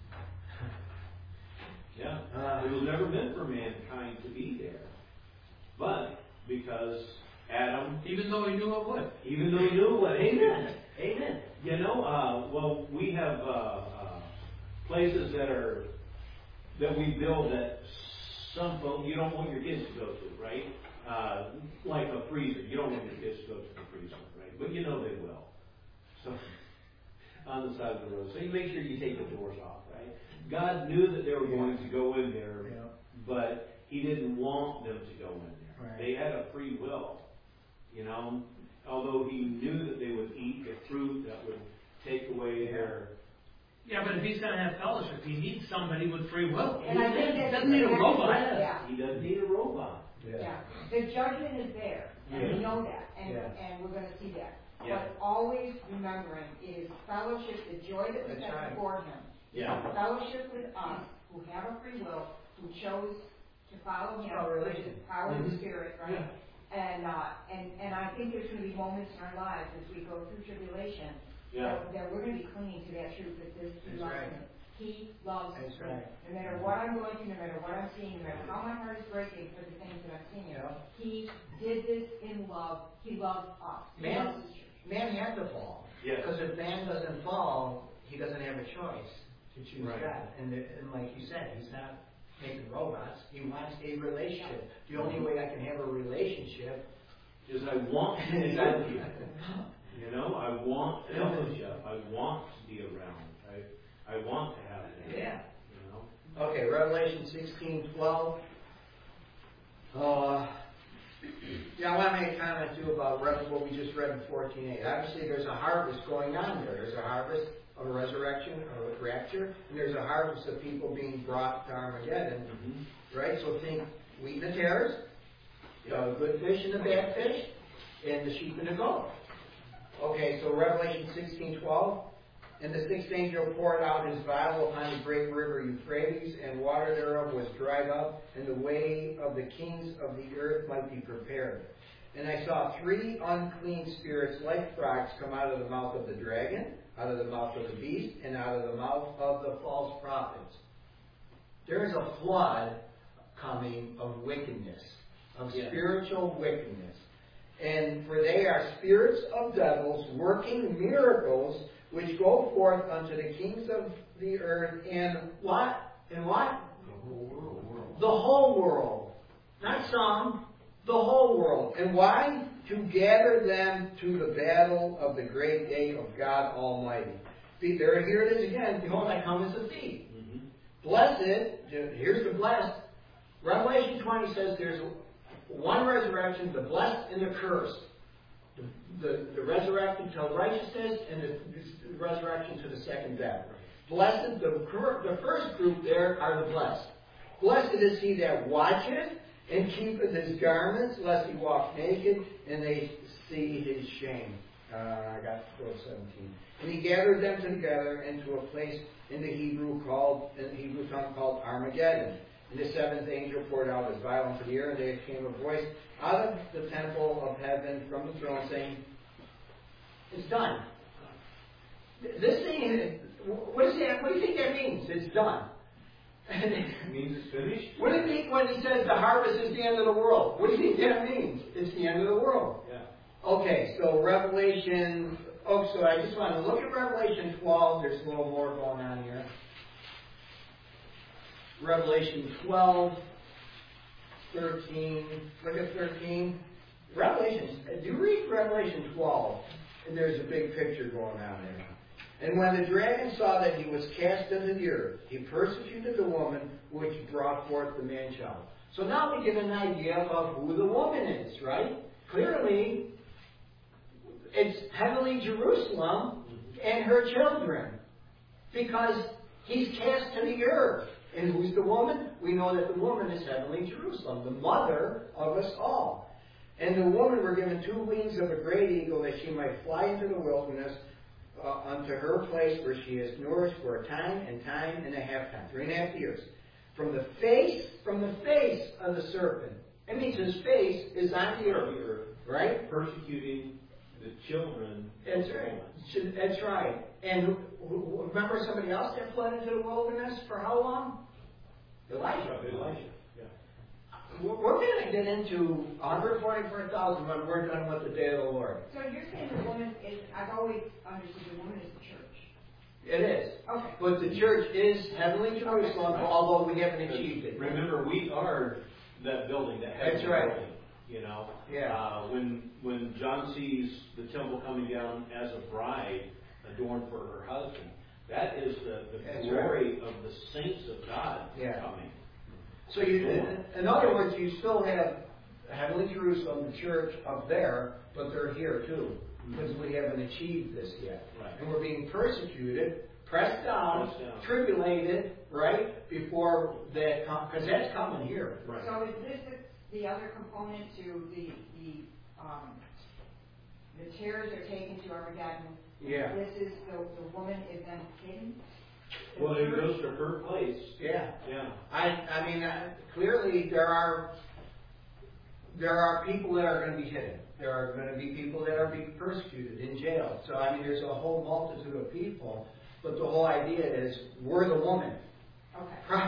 Yeah, Uh, it was never meant for mankind to be there, but because Adam, Even though he knew it would. even though he knew what, amen, amen. You know, uh, well, we have uh, uh, places that are that we build that some folks you don't want your kids to go to, right? Uh, like a freezer, you don't want your kids to go to the freezer, right? But you know they will. So on the side of the road, so you make sure you take the doors off, right? God knew that they were going to go in there, Yeah. but He didn't want them to go in there. Right. They had a free will, you know. Although He knew that they would eat the fruit that would take away Yeah. their. Yeah, but if he's going to have fellowship, he needs somebody with free will. And I think He that's doesn't need a robot. Yeah. He doesn't need a robot. Yeah, the judgment is there, and we Yeah. know that, and, Yeah. and we're gonna see that. Yeah. But always remembering, it is fellowship, the joy that was That's set right. before him. Yeah. Fellowship with us, who have a free will, who chose to follow him, Our which is religion. the power of the Mhm. Spirit, right? And, uh, and, and I think there's gonna be moments in our lives as we go through tribulation, Yeah. that, that we're gonna be clinging to that truth, that this, he That's loves right. me. He loves That's me. right. No matter what I'm going through, no matter what I'm seeing, no matter how my heart is breaking for the things that I'm seeing, Yeah. He did this in love. He loves us. He Man, loves His church. man had to fall. Yes. Because if man doesn't fall, he doesn't have a choice to choose Right. God. And, the, and like you said, he's not making robots. He wants a relationship. The only way I can have a relationship Is I want to be with you. You know, I want fellowship. I want to be around. I, I want to have it. Yeah. You know? Okay, Revelation sixteen twelve. Uh, yeah, I want to make a comment too about what we just read in fourteen eight. Obviously, there's a harvest going on there. There's a harvest of a resurrection, or a rapture, and there's a harvest of people being brought to Armageddon. Mm-hmm. Right? So think wheat and the tares, the good fish and the bad fish, and the sheep and the goat. Okay, so Revelation sixteen twelve. And the sixth angel poured out his vial upon the great river Euphrates, and water thereof was dried up, and the way of the kings of the earth might be prepared. And I saw three unclean spirits like frogs come out of the mouth of the dragon, out of the mouth of the beast, and out of the mouth of the false prophets. There is a flood coming of wickedness, of Yeah. spiritual wickedness. And for they are spirits of devils working miracles, which go forth unto the kings of the earth, and what? And what? The whole world. The whole world. Not some, the whole world. And why? To gather them to the battle of the great day of God Almighty. See, there, here it is again. Behold, I come as a thief. Mm-hmm. Blessed, here's the blessed. Revelation twenty says there's one resurrection, the blessed and the cursed. The, the, the resurrection to righteousness and the, the resurrection to the second death. Blessed, the, the first group there are the blessed. Blessed is he that watcheth and keepeth his garments, lest he walk naked and they see his shame. Uh, I got verse seventeen. And he gathered them together into a place in the Hebrew called, in the Hebrew tongue called Armageddon. And the seventh angel poured out his vial into the air, and there came a voice out of the temple of heaven from the throne saying, "It's done." This thing, what, is that, what do you think that means? It's done. It means it's finished? What do you think when he says the harvest is the end of the world? What do you think that means? It's the end of the world. Yeah. Okay, so Revelation, oh, so I just want to look at Revelation twelve. There's a little more going on here. Revelation twelve, thirteen, look at thirteen. Revelation, do you read Revelation twelve? And there's a big picture going on there. And when the dragon saw that he was cast into the earth, he persecuted the woman which brought forth the man-child. So now we get an idea of who the woman is, right? Clearly, it's heavenly Jerusalem and her children. Because he's cast to the earth. And who's the woman? We know that the woman is heavenly Jerusalem, the mother of us all. And the woman were given two wings of a great eagle, that she might fly into the wilderness uh, unto her place where she is nourished for a time and time and a half time, three and a half years. From the face, from the face of the serpent. It means his face is on the earth, right? Persecuting the children. That's right. That's right. And remember somebody else that fled into the wilderness for how long? Elijah. Elijah. Yeah. We're going to get into one hundred forty-four thousand when we're done with the day of the Lord. So you're saying the woman is, I've always understood the woman is the church. It is. Okay. But the church is heavenly Jerusalem, although we haven't achieved it. Remember, we are that building, that heavenly That's right. building. You know, Yeah. uh, when when John sees the temple coming down as a bride adorned for her husband, that is the, the That's glory of the saints of God Yeah. coming. So you, in, in other words, you still have heavenly Jerusalem, the church up there, but they're here too, because we haven't achieved this yet. Right. And we're being persecuted, pressed down, Pressed down. tribulated, right, before that comes, because that's coming here. Right. So is this the, the other component to the, the, um, the tares are taken to Armageddon? Yeah. This is, the, the woman is then hidden? Well, it goes to her place. Yeah. Yeah. I, I mean, uh, clearly there are there are people that are going to be hidden. There are going to be people that are being persecuted in jail. So I mean, there's a whole multitude of people. But the whole idea is we're the woman. Okay. Right?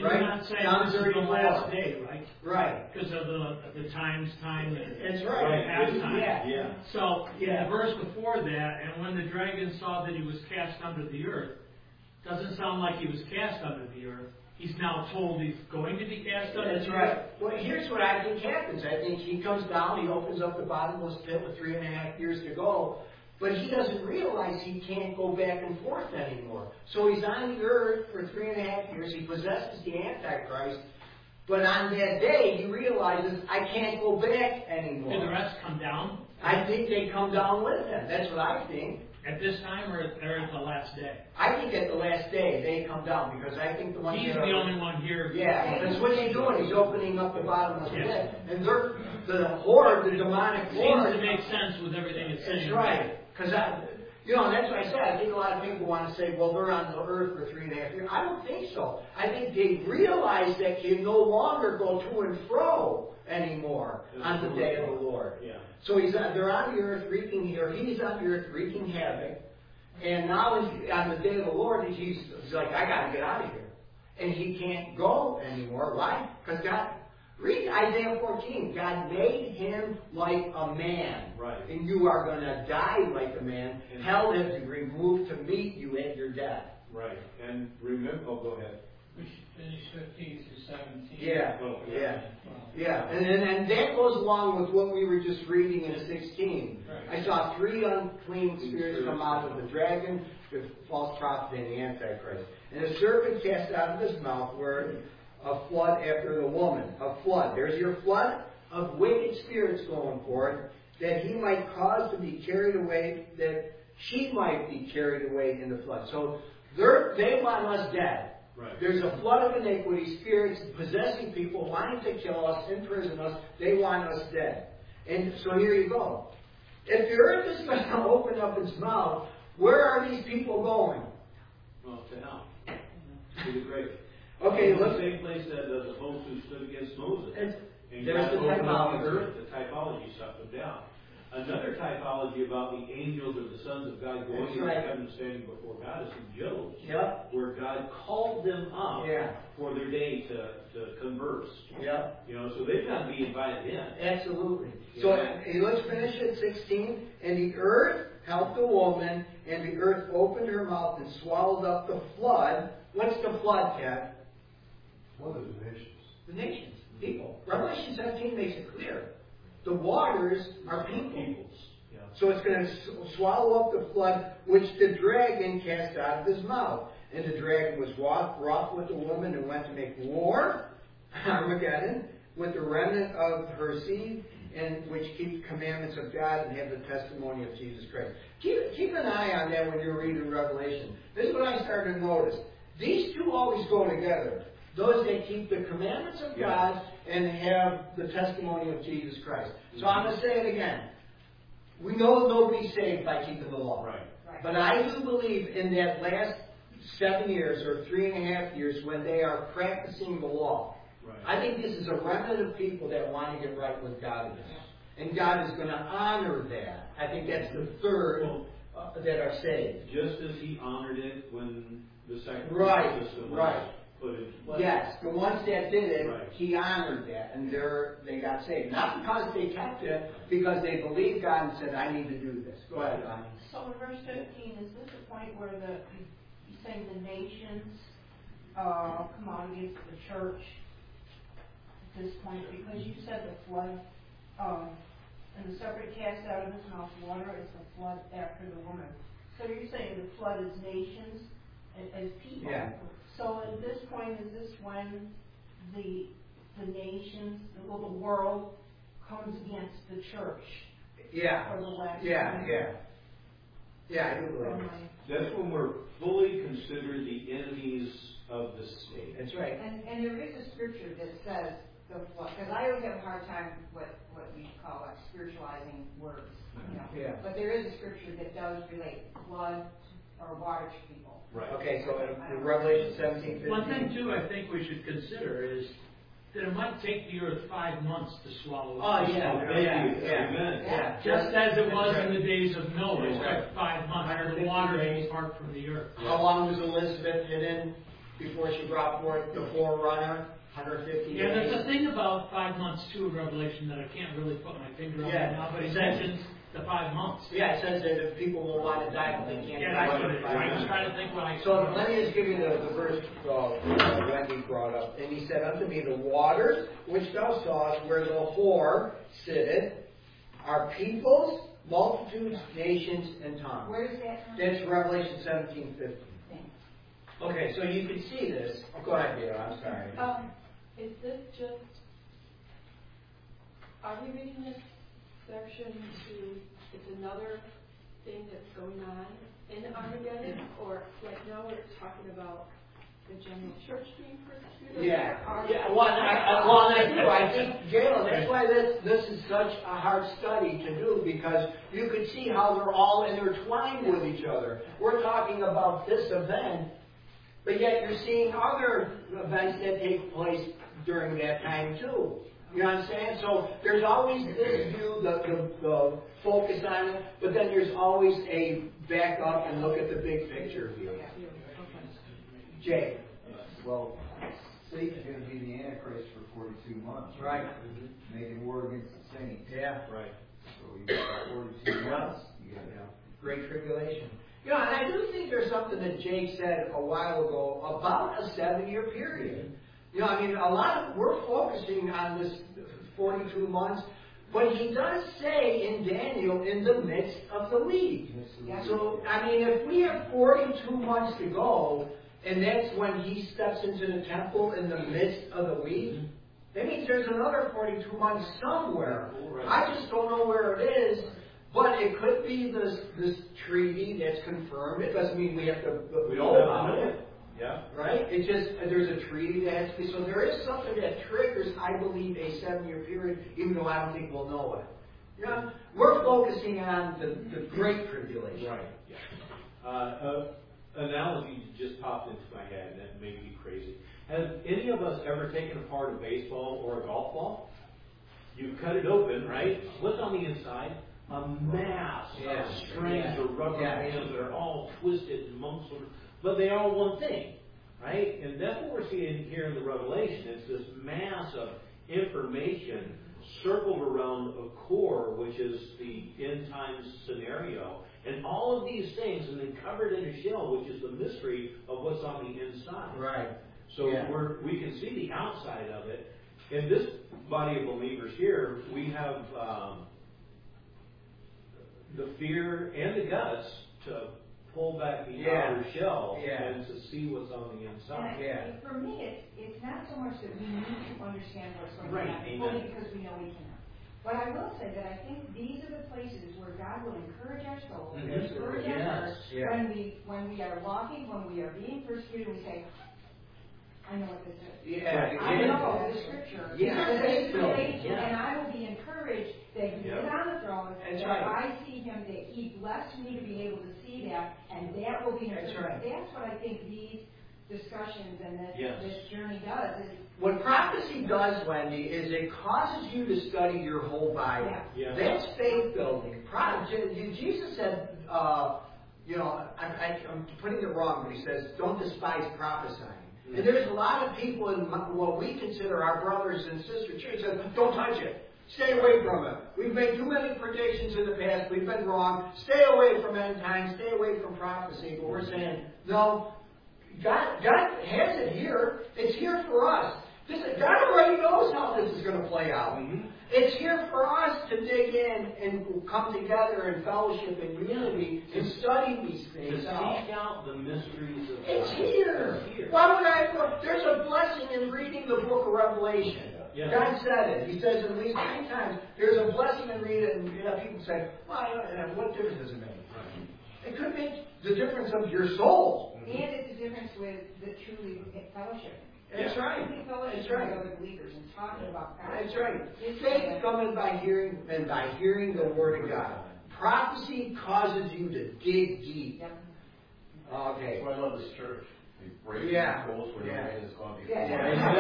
you're right? not saying Down this is the thirty-four. last day, right? Right. Because of the, the times, time, and That's right. halftime. Yeah. Yeah. So, in Yeah. the verse before that, and when the dragon saw that he was cast under the earth, doesn't sound like he was cast under the earth. He's now told he's going to be cast under That's the right. earth. Well, here's what I think happens. I think he comes down, he opens up the bottomless pit with three and a half years to go, but he doesn't realize he can't go back and forth anymore. So he's on the earth for three and a half years. He possesses the Antichrist, but on that day he realizes I can't go back anymore. Did the rest come down I think they come down with him. That's what I think. at this time or at, or at the last day? I think at the last day they come down because I think the ones He's that the are, only one here. yeah, because what he's doing, he's opening up the bottomless Yes. pit, and they're the horde, the demonic Seems horde. to make sense with everything it's saying. That's right. Because I, you know, that's what I said. I think a lot of people want to say, well, they're on the earth for three and a half years. I don't think so. I think they realize that can no longer go to and fro anymore on the day of the Lord. Yeah. So he's on, they're on the earth wreaking here. He's on the earth wreaking havoc. And now on the day of the Lord, he's, he's like, I got to get out of here. And he can't go anymore. Why? Because God, read Isaiah fourteen. God made him like a man. Right. And you are going to die like a man. And- Hell has been removed to meet you at your death. Right. And remember, oh, go ahead. We should finish fifteen through seventeen. Yeah, Oh, yeah. Well, Yeah, and, and, and that goes along with what we were just reading in sixteen. Right. I saw three unclean spirits come out of the dragon, the false prophet, and the Antichrist. And the serpent cast out of his mouth word a flood after the woman. A flood. There's your flood of wicked spirits going forth, that he might cause to be carried away, that she might be carried away in the flood. So they're, they want us dead. Right. There's a flood of iniquity, spirits possessing people, wanting to kill us, imprison us. They want us dead. And so here you go. If the earth is going to open up its mouth, where are these people going? Well, to hell. To the grave. Okay, It's the let's. same place that the host who stood against Moses. It's, And there's God the opened up the typology. earth, the typology struck them down. Another typology about the angels or the sons of God going That's into right. heaven and standing before God is in Job, Yep. where God called them up Yeah. for their day to, to converse. Yep. You know, so they've got to be invited in. Absolutely. So Yeah. uh, let's finish at sixteen. And the earth helped the woman, and the earth opened her mouth and swallowed up the flood. What's the flood, Ted? One of the nations. The nations, people. Revelation seventeen makes it clear. The waters are people. Peoples. Yeah. So it's going to swallow up the flood which the dragon cast out of his mouth. And the dragon was wroth, wroth with the woman and went to make war, Armageddon, with the remnant of her seed, and which keep the commandments of God and have the testimony of Jesus Christ. Keep, keep an eye on that when you're reading Revelation. This is what I started to notice. These two always go together. Those that keep the commandments of Yeah. God and have the testimony of Jesus Christ. So I'm going to say it again. We know nobody's saved by keeping the law. Right. Right. But I do believe in that last seven years or three and a half years when they are practicing the law. Right. I think this is a remnant of people that want to get right with God in this. And God is going to honor that. I think that's the third Well, uh, that are saved. just as he honored it when the sacrificial Right, system was right. put into place. Yes, the ones that did it, Right. He honored that, and they're, they got saved. Not because they kept it, because they believed God and said, I need to do this. Go ahead, Bonnie. So in verse fifteen, is this a point where the, he's saying the nations, uh, come out against the church at this point? Because you said the flood, um, and the serpent cast out of his mouth water is the flood after the woman. So you're saying the flood is nations as, as people? Yeah. So at this point, is this when the, the nations, the little world comes against the church? Yeah, For the last yeah, time? yeah. Yeah, I do Or believe am it. I- That's when we're fully considered the enemies of the state. That's right. And, and there is a scripture that says the flood, because I always have a hard time with what we call like spiritualizing words, you know. Yeah. But there is a scripture that does relate flood or water to people. Right. Okay, so in Revelation seventeen fifteen. One thing, too, I think we should consider is that it might take the earth five months to swallow Oh, up. yeah, Thank yeah, you. yeah. Amen. Yeah. Just as it was That's in right. the days of Noah, it That's right. took five months for the waters to depart from the earth. How long was Elizabeth hidden? before she brought forth the forerunner, one hundred fifty Yeah, days. there's a thing about five months too of Revelation that I can't really put my finger on Yeah. right now, but it mentions the five months. Yeah, it says that if people will want to die, but they can't Yeah, die. that's what for it is. five I was months. trying to think what I. So let me just give you the, the verse uh, Wendy brought up. And he said unto me, the waters which thou sawest where the whore sitteth are peoples, multitudes, nations, and tongues. Where's that from? That's Revelation seventeen fifteen. Thanks. Okay, so you can see this. Oh, go ahead, Gail, I'm sorry. Um, is this just, are we reading this section to, it's another thing that's going on in Armageddon? Or like now we're talking about the general church being persecuted? Yeah, Or are- yeah. Well, I, I, well, I do. I think, Gail, that's why this this is such a hard study to do, because you could see how they're all intertwined with each other. We're talking about this event, but yet you're seeing other events that take place during that time too. You know what I'm saying? So there's always this view, the, the, the focus on it, but then there's always a back up and look at the big picture view. Jay. Well, Satan's going to be the Antichrist for forty-two months. Right. Making war against the saints. Yeah. Right. So you got forty-two months. You got Yeah. Great tribulation. You know, and I do think there's something that Jake said a while ago about a seven-year period. You know, I mean, a lot of, we're focusing on this forty-two months, but he does say in Daniel, in the midst of the week. So, I mean, if we have forty-two months to go, and that's when he steps into the temple in the midst of the week, that means there's another forty-two months somewhere. I just don't know where it is, but it could be this this treaty that's confirmed. It doesn't mean we have to We know don't have about to know it. it. Yeah. Right? It's just, uh, there's a treaty that has to be, so there is something that triggers, I believe, a seven-year period, even though I don't think we'll know it. You know, we're focusing on the, the Great Tribulation. Right. Yeah. Uh, uh, analogy just popped into my head, and that made me crazy. Has any of us ever taken apart a baseball or a golf ball? You cut it open, right? What's on the inside? A mass Yeah. of strings Yeah. or rubber Yeah. bands that are all twisted and monks, but they are one thing, right? And that's what we're seeing here in the Revelation. It's this mass of information circled around a core, which is the end times scenario. And all of these things, and then covered in a shell, which is the mystery of what's on the inside. Right. So Yeah. we're, we can see the outside of it. In this body of believers here, we have um, the fear and the guts to pull back the Yeah. outer shell Yeah. and to see what's on the And inside. I- Yeah. For me, it's, it's not so much that we need to understand what's going Right, on, amen. fully because we know we cannot. But I will say that I think these are the places where God will encourage our souls, Mhm. encourage our Yes, hearts, yeah. when we, when we are walking, when we are being persecuted, we say, I know what this is. Yeah. I know the scripture. Yeah. This is the way, Yeah. and I will be encouraged that He is Yeah. on the throne, That's that right. I see Him, that He blessed me to be able to see that, and that will be That's encouraged. right. That's what I think these discussions and this, Yes. this journey does, is What prophecy does, Wendy, is it causes you to study your whole Bible. Yeah. Yeah. That's faith building. Pro- Je- Jesus said, uh, you know, I, I, I'm putting it wrong, but he says, don't despise prophesying. Mm-hmm. And there's a lot of people in my, what we consider our brothers and sisters church says, don't touch it. Stay away from it. We've made too many predictions in the past. We've been wrong. Stay away from end times. Stay away from prophecy. But we're saying, no, God, God has it here. It's here for us. This, God already knows how this is going to play out. Mhm. It's here for us to dig in and come together in fellowship and unity and study these To things out. seek out the mysteries of It's God. here. It's here. Why would I? Look, there's a blessing in reading the book of Revelation. Yeah. God said it. He says it at least three times. There's a blessing in reading it, and you know, people say, well, I don't know, what difference does it make? It could make the difference of your soul. and it's a difference with the truly fellowship. That's right. Truly fellowship That's right. with other believers and talking about God. That's right. It's Faith cometh by hearing, and by hearing the word of God. Prophecy causes you to dig deep. Yep. Okay. That's why I love this church. They break Yeah. the goals where Yeah. no man is going to be. Yeah.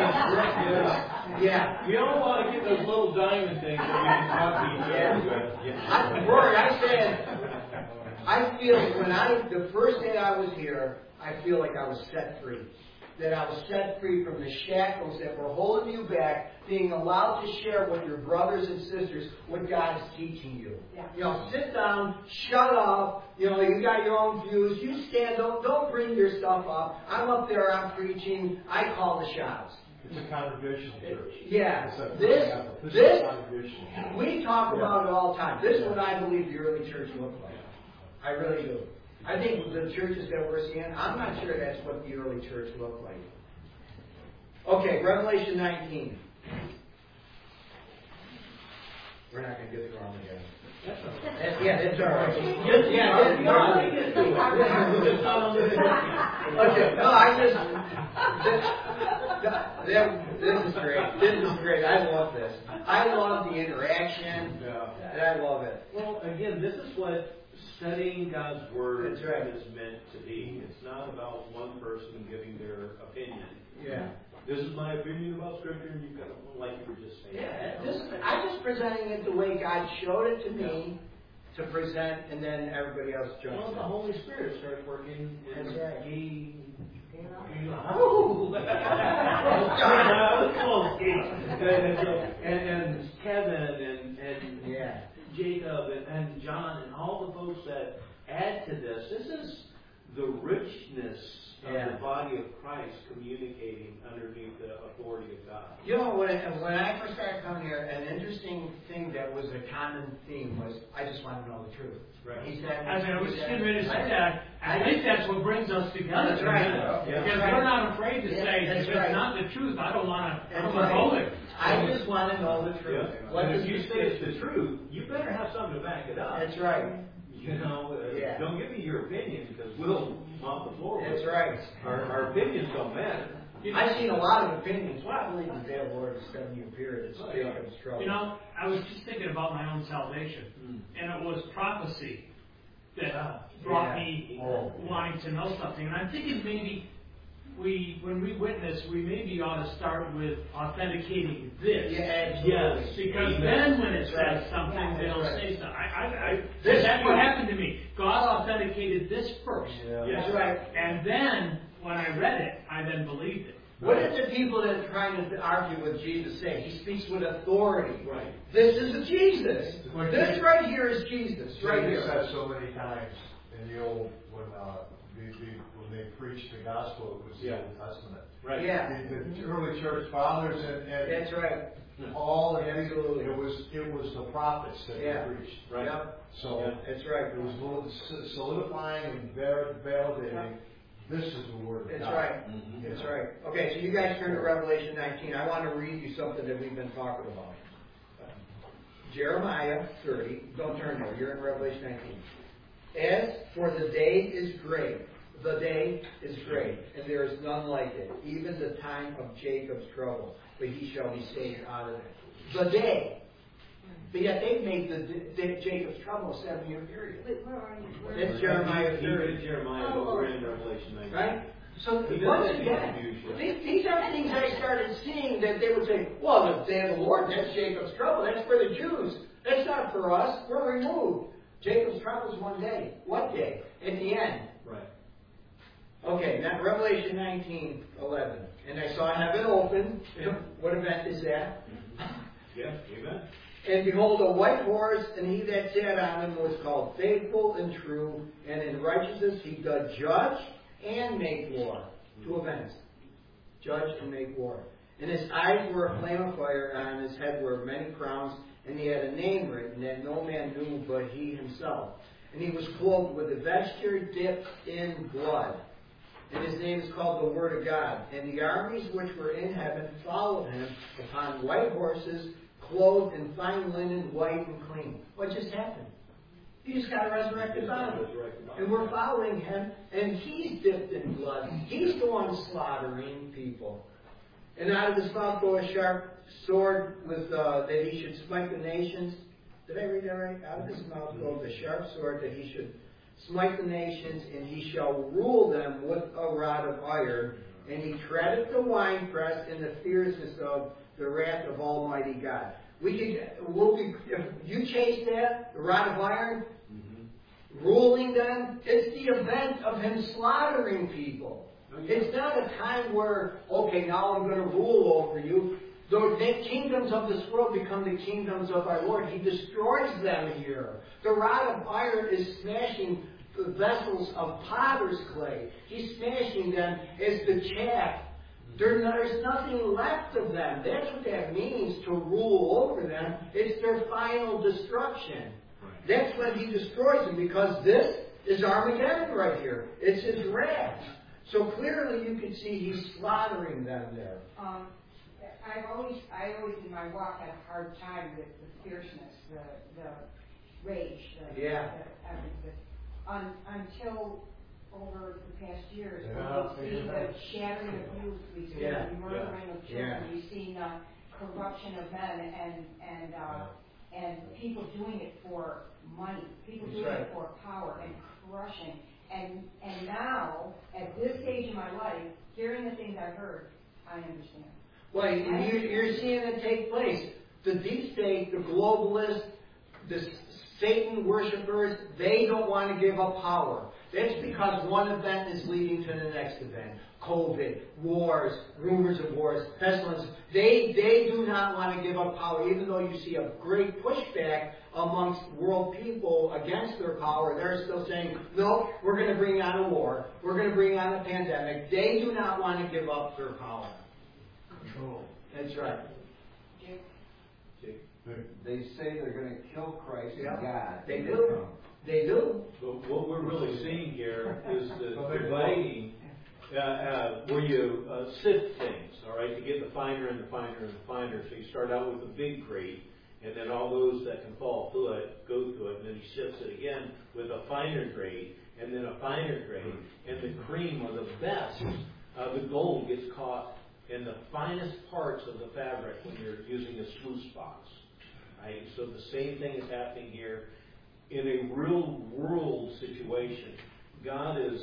Yeah. Yeah. You don't want to get those little diamond things that we can talk to each other with. I, Yeah. Rory, I said, I feel when I, the first day I was here, I feel like I was set free. that I was set free from the shackles that were holding you back, being allowed to share with your brothers and sisters what God's teaching you. Yeah. You know, sit down, shut up. You know, you got your own views. You stand up. Don't bring your stuff up. I'm up there. I'm preaching. I call the shots. It's a congregational church. Yeah. It's a- This, this this, is a congregational church. we talk Yeah. about it all the time. This is Yeah. what I believe the early church looked like. I really do. I think the churches that we're seeing, I'm not sure that's what the early church looked like. Okay, Revelation nineteen. We're not going to get through all again. That's all right. That's, yeah, that's all right. Yes, Yeah, you that's are. fine. You are. Okay, no, I just, this, this, this is great. This is great. I love this. I love the interaction. Yeah. And I love it. Well, again, this is what studying God's Word That's right. is meant to be. It's not about one person giving their opinion. Yeah. This is my opinion about Scripture, and you've got to, like you were just saying. Yeah, this, I'm just presenting it the way God showed it to me to present, and then everybody else jumps Well, in. the Holy Spirit starts working, and That's right. He. Oh. and, and Kevin and, and Yeah. Jacob and, and John and all the folks that add to this. This is the richness of Yeah. the body of Christ communicating underneath the authority of God. You know, when, when I first started coming here, an interesting thing that was a common theme was, I just want to know the truth. Right. He said, As I was he said- getting ready to say that, I think that's what brings us together. That's right. Yeah. Because That's we're right. not afraid to Yeah, say, that's if it's right. not the truth, I don't want to, I That's don't want to hold right. it. I just want to know the truth. Yeah. What And does if you the say it's the truth, you better have something to back it up. That's right. You know, uh, Yeah. don't give me your opinion because we'll mop the floor. with That's it. right. Our, our opinions don't matter. I've seen a lot of opinions. Well, I believe the day of the Lord is seven year period. It's Oh, yeah. Jacob's trouble. You know, I was just thinking about my own salvation, Mm. and it was prophecy that Ah, brought yeah. me Oh. wanting to know something. And I'm thinking maybe we, when we witness, we maybe ought to start with authenticating this. Yeah, absolutely. Yes. Because Amen. then when it That's right. says something, Yeah, they'll that's right. say something. I, I, I, This- that's what happened to me. God authenticated this first. Yeah. That's right. And then, when I read it, I then believed it. What did the people that are trying to argue with Jesus say? He speaks with authority. Right. This is Jesus. This right here is Jesus. Right Jesus here. said so many times in the old, when, uh, the, the, when they preached the gospel, it was the Yeah. Old Testament. Right. Yeah. The, the early church fathers and, and That's right. Paul and Absolutely. it was, it was the prophets that Yeah. they preached. Right. Yep. So Yeah. That's right. it was little- solidifying and ver- validating, this is the word of That's God. right. Mhm. That's right. Okay, so you guys turn to Revelation nineteen. I want to read you something that we've been talking about. Jeremiah thirty. Don't turn there. You're in Revelation nineteen. As for the day is great. The day is great, and there is none like it, even the time of Jacob's trouble, but he shall be saved out of it. The day. But yet they've made the, the Jacob's trouble a seven-year period. Wait, where are you? Where- It's Jeremiah He thirty. read Jeremiah, but we're in Revelation nineteen. Right? So He doesn't once have to again, confuse you. these, these are things I started seeing that they would say, well, the day of the Lord, that's Jacob's trouble. That's for the Jews. That's not for us. We're removed. Jacob's trouble is one day. What day? At the end. Right. Okay, now Revelation nineteen, eleven. And I saw heaven open. What event is that? Yeah, amen. And behold, a white horse, and he that sat on him was called Faithful and True, and in righteousness he doth judge and make war. Two events. Judge and make war. And his eyes were a flame of fire, and on his head were many crowns, and he had a name written that no man knew but he himself. And he was clothed with a vesture dipped in blood. And his name is called the Word of God. And the armies which were in heaven followed him upon white horses, clothed in fine linen, white and clean. What just happened? He just got a resurrected body. And we're following him, and he's dipped in blood. He's the one slaughtering people. And out of his mouth goes a sharp sword with uh, that he should smite the nations. Did I read that right? Out of his mouth goes a sharp sword that he should smite the nations, and he shall rule them with a rod of iron. And he treadeth the winepress in the fierceness of the wrath of Almighty God. We could, we'll be, if you chase that, the rod of iron, mm-hmm. ruling them, it's the event of him slaughtering people. It's not a time where, okay, now I'm going to rule over you. The, the kingdoms of this world become the kingdoms of our Lord. He destroys them here. The rod of iron is smashing the vessels of potter's clay. He's smashing them as the chaff. There, there's nothing left of them. That's what that means, to rule over them. It's their final destruction. That's when he destroys them, because this is Armageddon right here. It's his wrath. So clearly you can see he's slaughtering them there. Um, I've always, I always in my walk had a hard time with the fierceness, the, the rage, the, Yeah. the everything. Un, until over the past years, Yeah. we've seen the shattering of youth, we've seen Yeah. the murdering of children, Yeah. we've seen the corruption of men, and and uh, and people doing it for money, people That's doing right. it for power and crushing. And and now, at this stage in my life, hearing the things I've heard, I understand. Well, you, you're seeing it take place. The deep state, the globalists, the Satan worshippers, they don't want to give up power. That's because one event is leading to the next event. COVID, wars, rumors of wars, pestilence. They, they do not want to give up power, even though you see a great pushback amongst world people against their power. They're still saying, no, we're going to bring on a war. We're going to bring on a pandemic. They do not want to give up their power. Control. That's right. Jake? They say they're gonna kill Christ Yeah. and God. They when do. come. They do. But what we're really seeing here is the Well, they- dividing, uh, uh, where you uh, sift things, all right, to get the finer and the finer and the finer. So you start out with a big grade, and then all those that can fall through it go through it, and then he shifts it again with a finer grade, and then a finer grade, and the cream or the best, uh, the gold gets caught in the finest parts of the fabric when you're using a sluice box. Right? So the same thing is happening here. In a real world situation, God is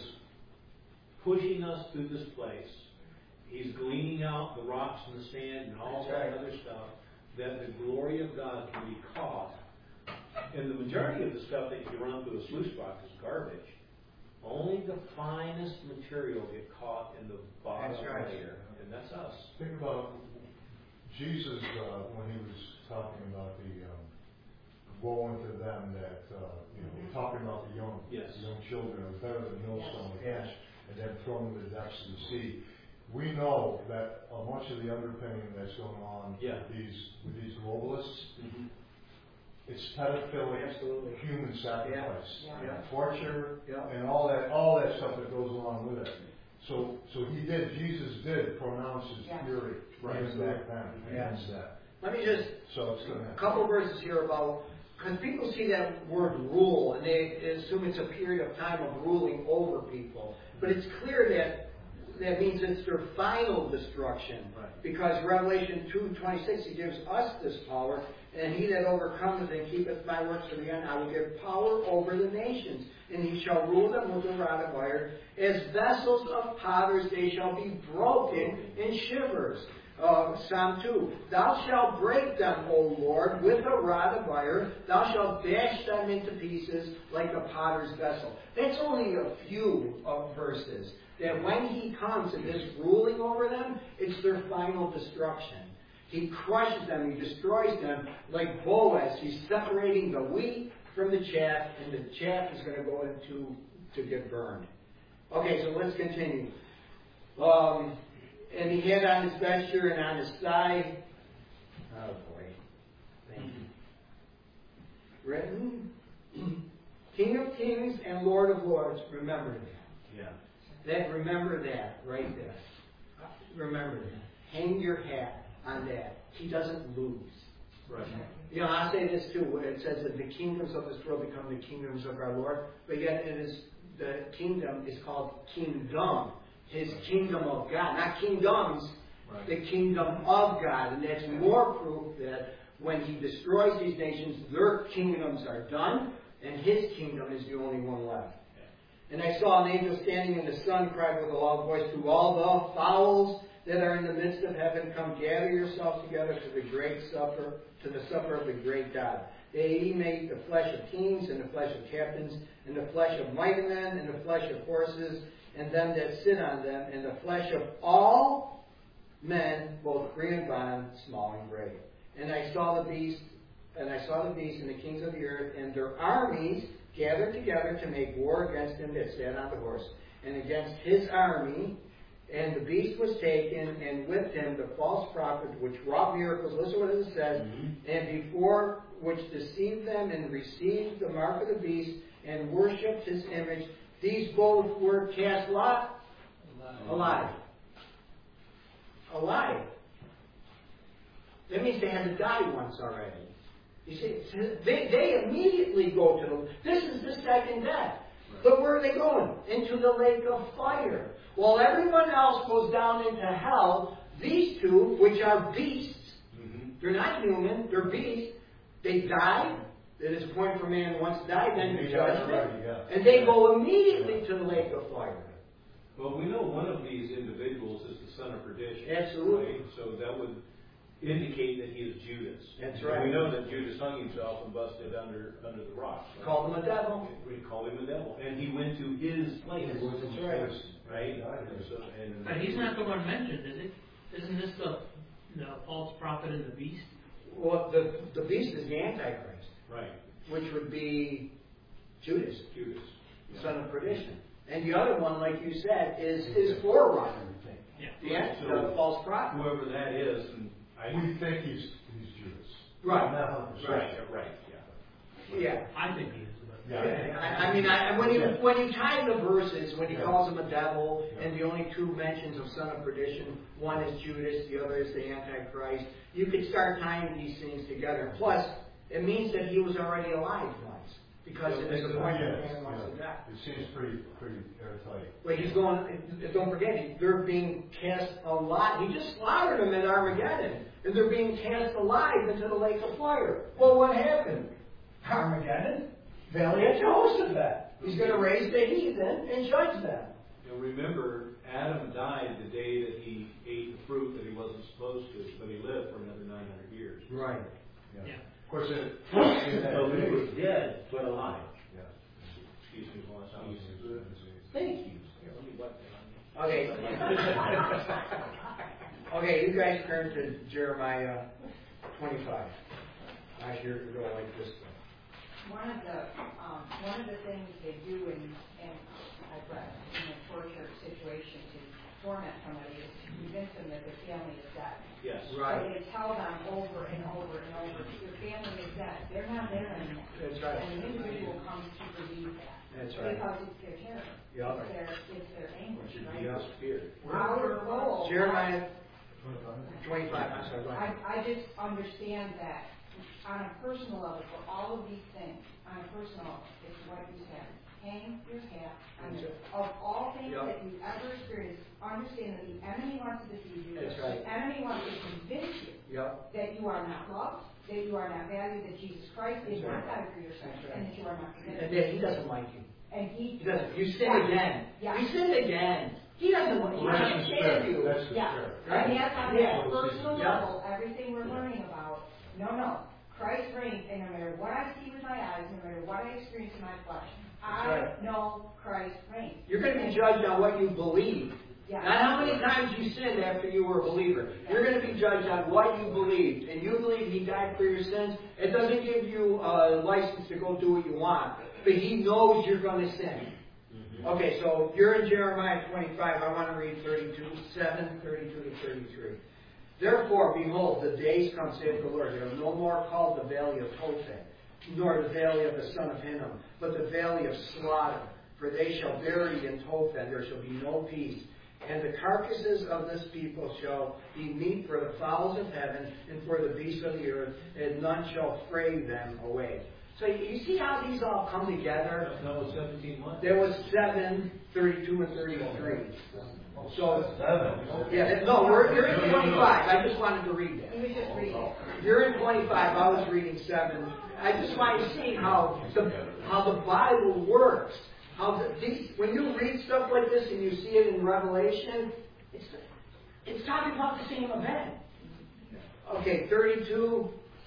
pushing us through this place. He's gleaning out the rocks and the sand and all That's that right. other stuff, that the glory of God can be caught. And the majority of the stuff that you run through a sluice box is garbage. Only the finest material get caught in the bottom That's right. layer, and that's us. Think about Jesus, uh, when he was talking about the, um, woe unto them that, uh, you know, talking about the young, Yes. the young children, are better than millstone with ash, and then thrown into the depths of the sea. We know that a bunch of the underpinning that's going on Yeah. with these, with these globalists, Mm-hmm. it's pedophilic, Absolutely. human sacrifice, Yeah. Yeah. torture, Yeah. and all that, all that stuff that goes along with it. So, so he did, Jesus did pronounce his Yeah. fury Right. even back then Yeah. against that. Let me just, So it's gonna a happen. couple verses here about, because people see that word rule and they assume it's a period of time of ruling over people. But it's clear that that means it's their final destruction. Right. Because Revelation two twenty-six, he gives us this power, and he that overcometh and keepeth my works to the end, I will give power over the nations, and he shall rule them with a rod of iron. As vessels of potters they shall be broken in shivers. Uh, Psalm two, thou shalt break them, O Lord, with a rod of iron. Thou shalt dash them into pieces like a potter's vessel. That's only a few of verses. That when he comes and is ruling over them, it's their final destruction. He crushes them, he destroys them like Boaz. He's separating the wheat from the chaff, and the chaff is going to go into to get burned. Okay, so let's continue. Um, and he had on his vesture and on his thigh. Oh boy. Thank you. Written, King of Kings and Lord of Lords, remember that. Yeah. That, remember that, right there. Remember that. Hang your hat on that. He doesn't lose. Right. You know, I'll say this too, where it says that the kingdoms of this world become the kingdoms of our Lord, but yet it is, the kingdom is called kingdom. His kingdom of God, not kingdoms, Right. the kingdom of God. And that's more proof that when he destroys these nations, their kingdoms are done, and his kingdom is the only one left. And I saw an angel standing in the sun, cried with a loud voice to all the fowls that are in the midst of heaven, come gather yourselves together to the great supper, to the supper of the great God. They eat may eat the flesh of kings, and the flesh of captains, and the flesh of mighty men, and the flesh of horses, and them that sit on them, and the flesh of all men, both free and bond, small and great. And I saw the beast, and I saw the beast and the kings of the earth, and their armies gathered together to make war against him that sat on the horse, and against his army. And the beast was taken, and with him the false prophet, which wrought miracles. Listen to what it says. Mm-hmm. And before which deceived them, and received the mark of the beast, and worshipped his image. These both were cast alive. Alive. Alive. That means they had to die once already. You see, they, they immediately go to the... This is the second death. But where are they going? Into the lake of fire. While everyone else goes down into hell, these two, which are beasts, mm-hmm. they're not human, they're beasts, they die. It is a point for man once died, then the judgment. Right, yeah. And they go immediately yeah. to the lake of fire. Well, we know one of these individuals is the son of perdition. Absolutely. Right? So that would indicate that he is Judas. That's and right. We know that Judas hung himself and busted under under the rock. Right? Called him a devil. We call him a devil. And he went to his place. That's right. Right? And so, and but he's not the one mentioned, is it? Isn't this the, the false prophet and the beast? Well, the, the beast is the Antichrist. Right. Which would be Judas. Judas. Yeah. Son of perdition. And the other one, like you said, is his forerunner. Yeah. Yeah, so the false prophet. Whoever that is, and I we think he's he's Judas. Right. Right. Right. Yeah. Yeah. I think he is. Yeah. I, I mean, I, when you yeah. when you tie the verses, when he yeah. calls him a devil, yeah. and the only two mentions of son of perdition, one is Judas, the other is the Antichrist. You could start tying these things together. Plus, it means that he was already alive once, because yeah, it is a point yes, that man wants yeah. to die. It seems pretty pretty airtight. But he's going. Don't forget, they're being cast alive. He just slaughtered them at Armageddon, and they're being cast alive into the lake of fire. Well, what happened? Armageddon. Valley of Jehoshaphat. He's going to raise the heathen and judge them. And remember, Adam died the day that he ate the fruit that he wasn't supposed to, but he lived for another nine hundred years. Right. Yeah. Yeah. Of course, it, So he was dead, but alive. Yeah. Excuse me, while I was Thank you. Here, let me wipe that on Okay. Okay, you guys turn to Jeremiah twenty-five. I hear it go like this. One of the, um, one of the things they do in, in, I've read, in a torture situation to torment somebody is to convince them that their family is dead. Yes. Right. So they tell them over and over and over, your family is dead. They're not there anymore. That's right. And the individual comes to believe that. That's right. Because it's their terror. Yep. It's their, it's their anguish, right? Yes, fear. Our goal. Jeremiah twenty-five. I'm sorry. Go ahead. I, I just understand that on a personal level, for all of these things, on a personal level, it's what you said. Hang your hat on it. Of all things Yep. that you've ever experienced, understand that the enemy wants to deceive you. That's right. The enemy wants to convince you Yep. that you are not loved, that you are not valued, that Jesus Christ did That's not right. die for your sins, That's right. and that you are not And forgiven. then he doesn't like you. And he, He doesn't. You sin Yeah. again. Yeah. You sinned again. He doesn't want. He That's can't the stand spirit. you. That's the Yeah. spirit. Right? And that's on Yeah. that personal Yeah. level, everything we're learning about. No, no. Christ reigns, and no matter what I see with my eyes, no matter what I experience in my flesh, I right. know Christ reigns. You're going to be judged on what you believe. Yeah. Not how many times you sinned after you were a believer. You're going to be judged on what you believed. And you believe He died for your sins. It doesn't give you a license to go do what you want. But He knows you're going to sin. Mm-hmm. Okay, so you're in Jeremiah twenty-five. I want to read thirty-two, seven, thirty-two to thirty-three. Therefore, behold, the days come, saith the Lord. They are no more called the valley of Tophet, nor the valley of the son of Hinnom, but the valley of slaughter. For they shall bury in Tophet, there shall be no peace. And the carcasses of this people shall be meat for the fowls of heaven and for the beasts of the earth, and none shall fray them away. So you see how these all come together? That was seventeen months. There was seven, thirty-two, and thirty-three. So, Seven. yeah, no, we're, you're in twenty-five. I just wanted to read that. He was just reading. You're in twenty-five. I was reading seven. I just want you to see how the how the Bible works. How the, these, when you read stuff like this and you see it in Revelation, it's it's talking about the same event. Okay, thirty-two.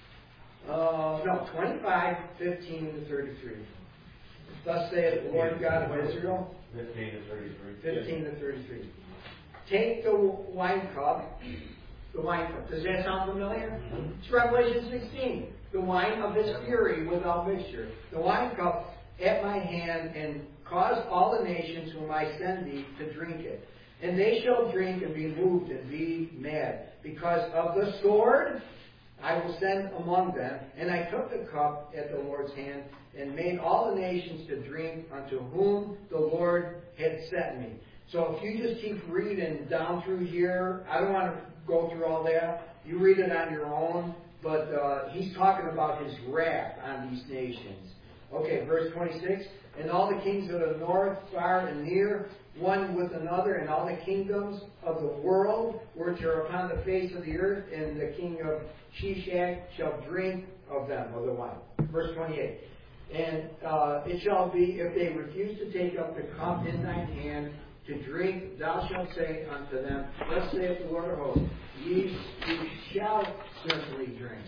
Uh, no, twenty-five, fifteen to thirty-three. Thus saith the Lord God of Israel, Fifteen to thirty-three. Fifteen to thirty-three. Take the wine cup, the wine cup. Does that sound familiar? It's Revelation sixteen. The wine of his fury without mixture. The wine cup at my hand, and cause all the nations whom I send thee to drink it. And they shall drink and be moved and be mad. Because of the sword I will send among them. And I took the cup at the Lord's hand, and made all the nations to drink unto whom the Lord had sent me. So if you just keep reading down through here, I don't want to go through all that. You read it on your own. But uh, he's talking about his wrath on these nations. Okay, verse twenty-six. And all the kings of the north, far and near, one with another, and all the kingdoms of the world which are upon the face of the earth, and the king of Shishak shall drink of them, of the wine. Verse twenty-eight. And uh, it shall be, if they refuse to take up the cup in thine hand to drink, thou shalt say unto them, thus saith the Lord of hosts, ye, ye shall certainly drink.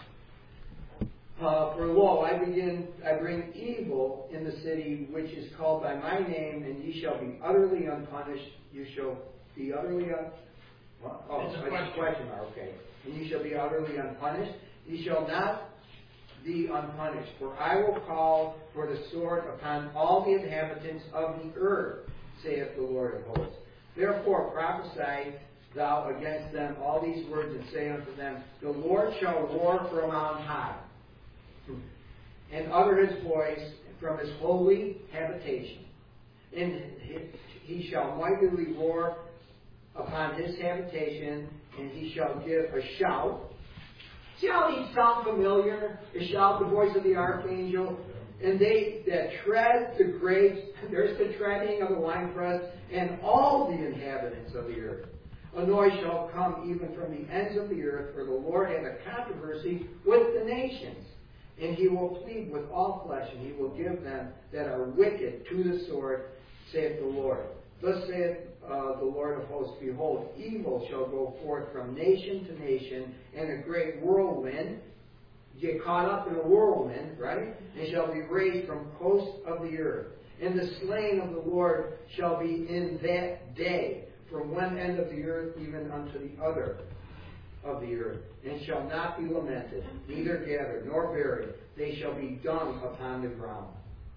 Uh, for lo, I begin, I bring evil in the city which is called by my name, and ye shall be utterly unpunished. You shall be utterly un... Oh, it's a it's question. a question mark, okay. And ye shall be utterly unpunished. Ye shall not be unpunished, for I will call for the sword upon all the inhabitants of the earth, saith the Lord of hosts. Therefore prophesy thou against them all these words, and say unto them, the Lord shall roar from on high, and utter his voice from his holy habitation. And he shall mightily roar upon his habitation, and he shall give a shout. See how these sound familiar? The shout, the voice of the archangel. And they that tread the grapes, there's the treading of the winepress, and all the inhabitants of the earth. A noise shall come even from the ends of the earth, for the Lord hath a controversy with the nations. And he will plead with all flesh, and he will give them that are wicked to the sword, saith the Lord. Thus saith uh, the Lord of hosts, behold, evil shall go forth from nation to nation, and a great whirlwind, get caught up in a whirlwind, right? And shall be raised from coast of the earth. And the slain of the Lord shall be in that day, from one end of the earth even unto the other of the earth, and shall not be lamented, neither gathered nor buried. They shall be dung upon the ground.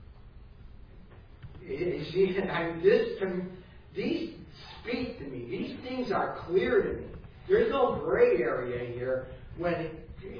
You see, I mean, this, these speak to me. These things are clear to me. There's no gray area here. When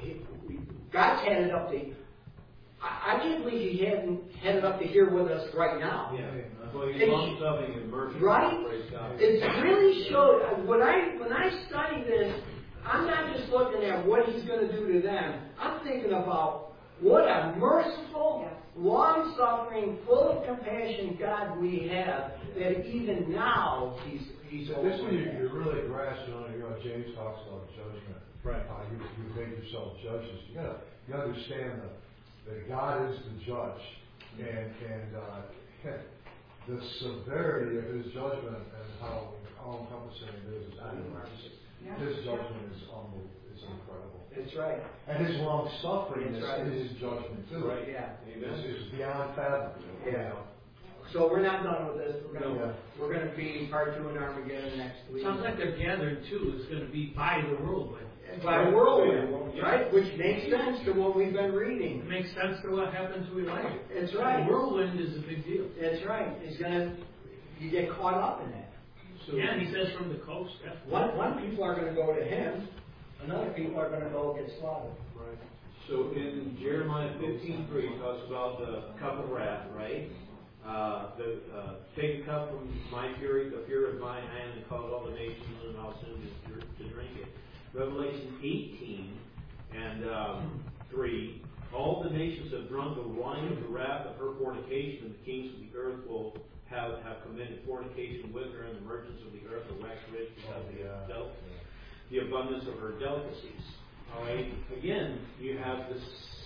God's had it up to, I, I can't believe He hadn't had it up to here with us right now. Yeah. Well, He's long suffering and merciful. Right? It's really showed. When I when I study this, I'm not just looking at what He's going to do to them. I'm thinking about what a merciful, long-suffering, full of compassion God we have, that even now He's He's over. This one you, you really grasp on. You know, James talks about judgment. Right. Uh, you, you make yourself judges. You gotta you gotta understand that, that God is the judge, and and uh, the severity of His judgment and how all encompassing it is. Yeah. His judgment is um, is incredible. That's right. And His long suffering is right. His judgment too. Right. Yeah. It's, it's beyond fathom. Yeah. So we're not done with this. We're going No. we're going to be part two in Armageddon next week. Sounds like they're gathered too. It's going to be by the whirlwind. By whirlwind, right? Which makes sense to what we've been reading. It makes sense to what happened to Elijah. That's right. The whirlwind is a big deal. That's right. It's gonna you get caught up in that. So Yeah, and he says from the coast. Definitely. One one people are going to go to him. Another people are going to go get slaughtered. Right. So in Jeremiah fifteen three, it talks about the cup of wrath, right? Uh, the, uh, take a cup from my fury, the fury of my hand, and cause all the nations, and I'll send you to drink it. Revelation eighteen and um, three, all the nations have drunk the wine of the wrath of her fornication, and the kings of the earth will have, have committed fornication with her, and the merchants of the earth are waxed rich because of the, uh, del- the abundance of her delicacies. All right. Again, you have the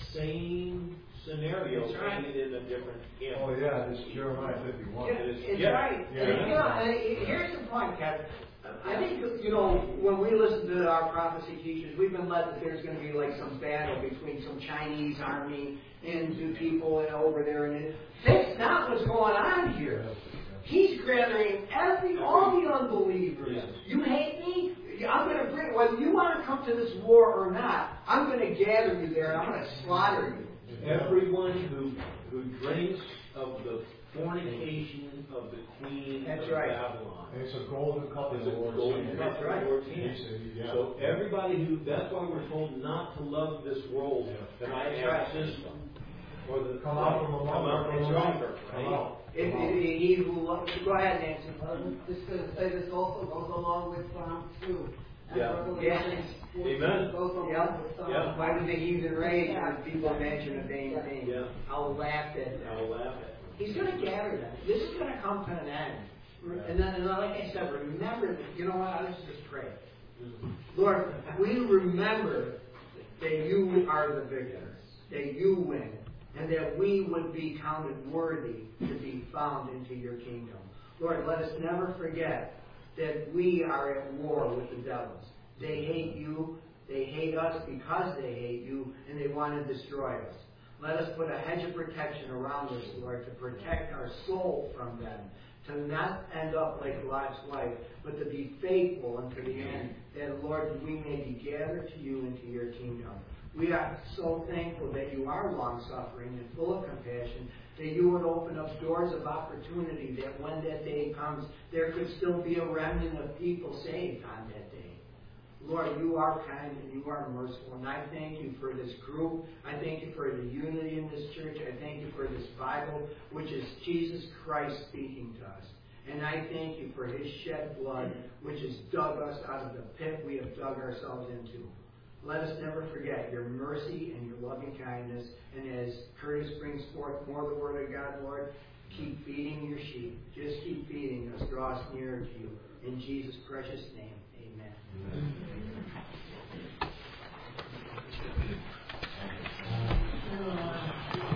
same scenario painted in a different camp. Oh yeah, this is Jeremiah fifty-one. Yeah, it's yeah. right. Yeah. And, you know, and here's the point, Kevin. I think, you know, when we listen to our prophecy teachers, we've been led that there's going to be like some battle between some Chinese army and two people over there. And it, that's not what's going on here. He's gathering every, all the unbelievers. Yes. You hate me? I'm going to bring, whether you want to come to this war or not, I'm going to gather you there and I'm going to slaughter you. Everyone who, who drinks of the fornication of the queen That's of right. Babylon. And it's a golden cup in It's the a Lord's golden hand. cup in the Lord's hand. He said, yeah. So everybody who, that's why we're told not to love this world, the That's nightmare right. system. Or the, Come out from among come out them. from among them, Come right? out. If, if, if he who loves, go ahead, Nancy. I was just gonna say this also goes along with Psalm two. And Yeah. Revelation fourteen Amen. Goes along Yeah. with Psalm. Yeah. Why do the heathen rage when people mention a vain thing? Yeah. I'll laugh at I that. will laugh at He's going to gather them. This is going to come to an end. And then, and like I said, remember, that, you know what, let's just pray. Lord, we remember that you are the victor, that you win, and that we would be counted worthy to be found into your kingdom. Lord, let us never forget that we are at war with the devils. They hate you, they hate us because they hate you, and they want to destroy us. Let us put a hedge of protection around us, Lord, to protect our soul from them, to not end up like Lot's wife, but to be faithful unto the end, that, Lord, we may be gathered to you into your kingdom. We are so thankful that you are long-suffering and full of compassion, that you would open up doors of opportunity, that when that day comes, there could still be a remnant of people saved on that day. Lord, you are kind and you are merciful, and I thank you for this group. I thank you for the unity in this church. I thank you for this Bible, which is Jesus Christ speaking to us. And I thank you for his shed blood, which has dug us out of the pit we have dug ourselves into. Let us never forget your mercy and your loving kindness. And as Curtis brings forth more of the Word of God, Lord, keep feeding your sheep. Just keep feeding us. Draw us nearer to you. In Jesus' precious name, amen. Amen.